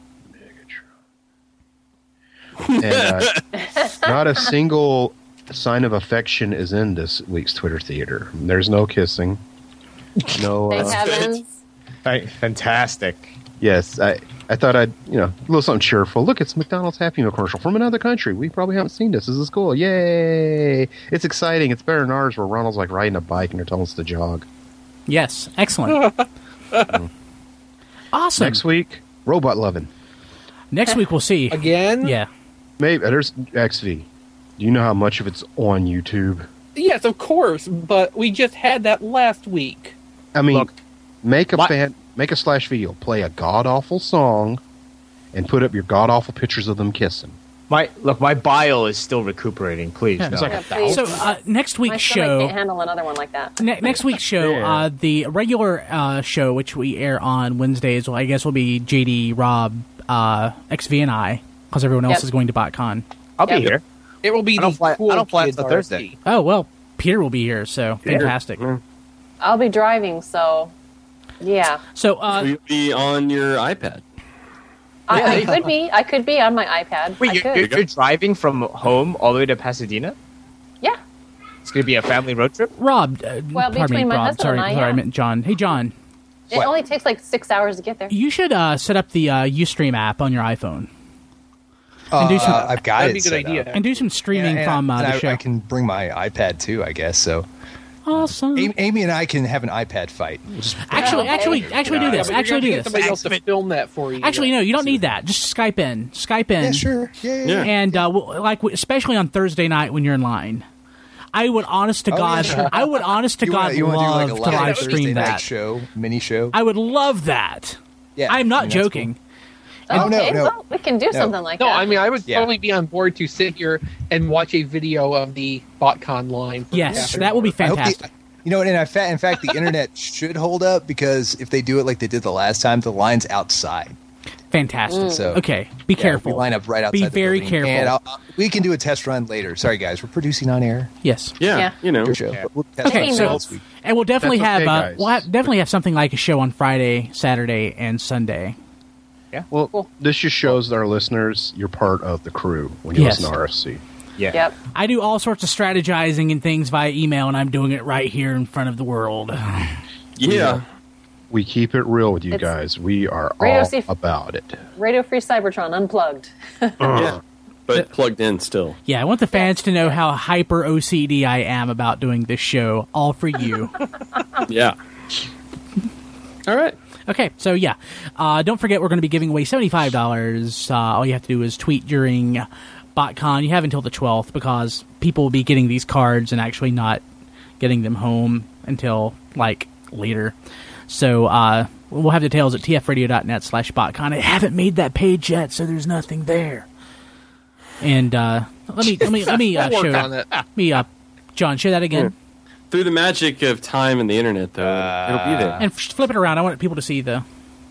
Megatron. And not a single sign of affection is in this week's Twitter theater. There's no kissing. No. Thank heavens. Fantastic. Yes, I thought I'd, a little something cheerful. Look, it's McDonald's Happy Meal commercial from another country. We probably haven't seen this. This is cool. Yay! It's exciting. It's better than ours where Ronald's like riding a bike and they're telling us to jog. Yes, excellent. Awesome. Next week, Robot Lovin'. Next week we'll see. Again? Yeah. Maybe there's XV. Do you know how much of it's on YouTube? Yes, of course, but we just had that last week. I mean, Look, make a slash video, play a god awful song, and put up your god awful pictures of them kissing. My bile is still recuperating. Please, Yeah. no. It's like Yeah, please. So next My week's stomach show. can't handle another one like that. Next week's show, the regular show, which we air on Wednesdays, I guess will be JD, Rob, XV, and I, because everyone else Yep. is going to BotCon. I'll be Yep. here. It will be I don't the fly- cool I don't fly kids until Thursday. RFP. Oh, well, Peter will be here, so fantastic. I'll be driving, so yeah. So, You'll be on your iPad. I could be on my iPad. Wait, I you're could. driving from home all the way to Pasadena? Yeah. It's going to be a family road trip? Rob, Well, pardon me, between my Rob, husband sorry, and I, sorry, I yeah. meant John. Hey, John, It only takes like 6 hours to get there. you should set up the Ustream app on your iPhone and do some I've got That'd it be a good set idea. up. and do some streaming And from the I, show. I can bring my iPad too, I guess. So Awesome. Amy and I can have an iPad fight. We'll just Actually, Okay. do this. Yeah, but you're Actually, gonna do get this. somebody else to film that for you. Actually, no, you don't need that. Just Skype in. yeah, sure, yeah. And especially on Thursday night when you're in line. I would, honest to God, yeah. I would, honest to God, you wanna do love like a to live live Thursday stream night that. show, mini show? I would love that. Yeah, I'm not that's cool. joking. Oh, no, Okay, no. well, we can do No. something like No, that. I mean, I would Yeah. totally be on board to sit here and watch a video of the BotCon line. for Yes, the that will be I hope fantastic. and in fact, the internet should hold up because if they do it like they did the last time, the line's outside. Fantastic. So Okay, be careful. We line up right outside. Be the very building. careful. And we can do a test run later. Sorry, guys, we're producing on air. Yes. Yeah, Your show. But we'll test Okay, run so this week. and we'll definitely That's okay, have guys. we'll definitely have something like a show on Friday, Saturday, and Sunday. Well, this just shows our listeners you're part of the crew when you Yes. listen to RFC. Yeah. Yep. I do all sorts of strategizing and things via email, and I'm doing it right here in front of the world. Yeah. We keep it real with you It's guys. We are Radio all C- about it. Radio Free Cybertron Unplugged. Yeah. But plugged in still. Yeah, I want the fans to know how hyper OCD I am about doing this show, all for you. Yeah. All right. Okay, so yeah, don't forget we're going to be giving away $75. All you have to do is tweet during BotCon. You have until the 12th because people will be getting these cards and actually not getting them home until like later. So we'll have details at tfradio.net/BotCon. I haven't made that page yet, so there's nothing there. And let me We'll work show on it. me John, share that again. through the magic of time and the internet, though, it'll be there. And flip it around. I want people to see the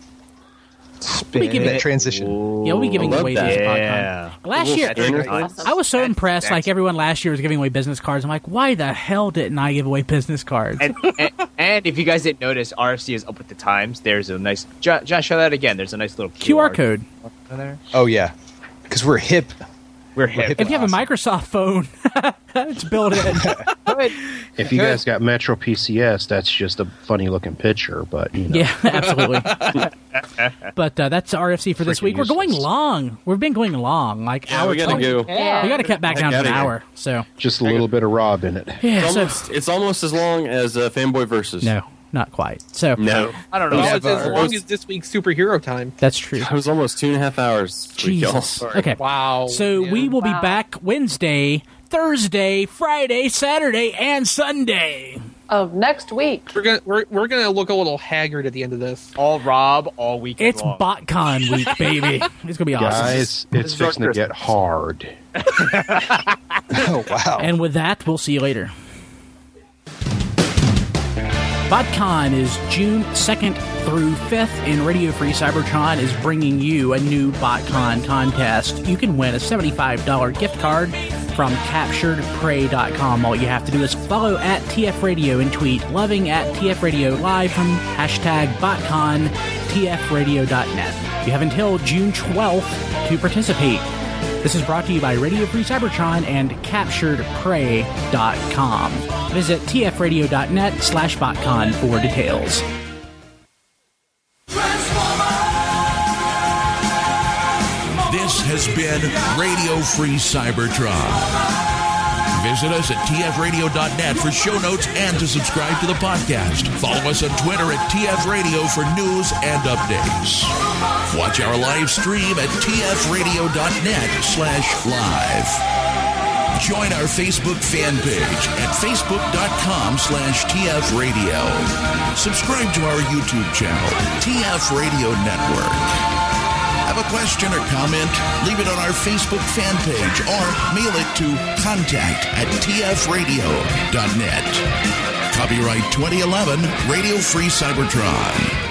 Spin that transition. Yeah, we'll be giving away these Yeah. PodCon. Last year, Awesome. I was so impressed. Like everyone last year was giving away business cards. I'm like, why the hell didn't I give away business cards? And if you guys didn't notice, RFC is up with the times. There's a nice... Josh, show that again. There's a nice little QR code. there. Oh, yeah. Because we're hip. We're hip. If you have a Microsoft phone, it's built in. If you guys got Metro PCS, that's just a funny looking picture, but you know. Yeah, absolutely. But that's RFC for this Freaking week. We're going useless. long. We've been going long. Like Yeah, hour we gotta 20. go. Yeah. We got to cut back down to an outta here. hour. So Just a little bit of Rob in it. yeah, so It's almost as long as Fanboy Versus. no, not quite. So No. I don't know. Well, it's as Never. long as this week's superhero time. that's true. It was almost 2.5 hours. this week, y'all. Jesus. Okay. Wow. So we will be back Wednesday, Thursday, Friday, Saturday, and Sunday. Of next week. We're gonna look a little haggard at the end of this. All Rob, all weekend It's long. BotCon week, baby. It's gonna be awesome. Guys, it's fixing to get hard. Oh, wow. And with that, we'll see you later. BotCon is June 2nd through 5th, and Radio Free Cybertron is bringing you a new BotCon contest. You can win a $75 gift card from CapturedPrey.com. All you have to do is follow at TF Radio and tweet loving at TF Radio Live from hashtag BotCon TFRadio.net. You have until June 12th to participate. This is brought to you by Radio Free Cybertron and CapturedPrey.com. Visit tfradio.net/BotCon for details. This has been Radio Free Cybertron. Visit us at tfradio.net for show notes and to subscribe to the podcast. Follow us on Twitter at tfradio for news and updates. Watch our live stream at tfradio.net/live. Join our Facebook fan page at facebook.com/tfradio. Subscribe to our YouTube channel, TF Radio Network. Have a question or comment? Leave it on our Facebook fan page or mail it to contact@tfradio.net. Copyright 2011, Radio Free Cybertron.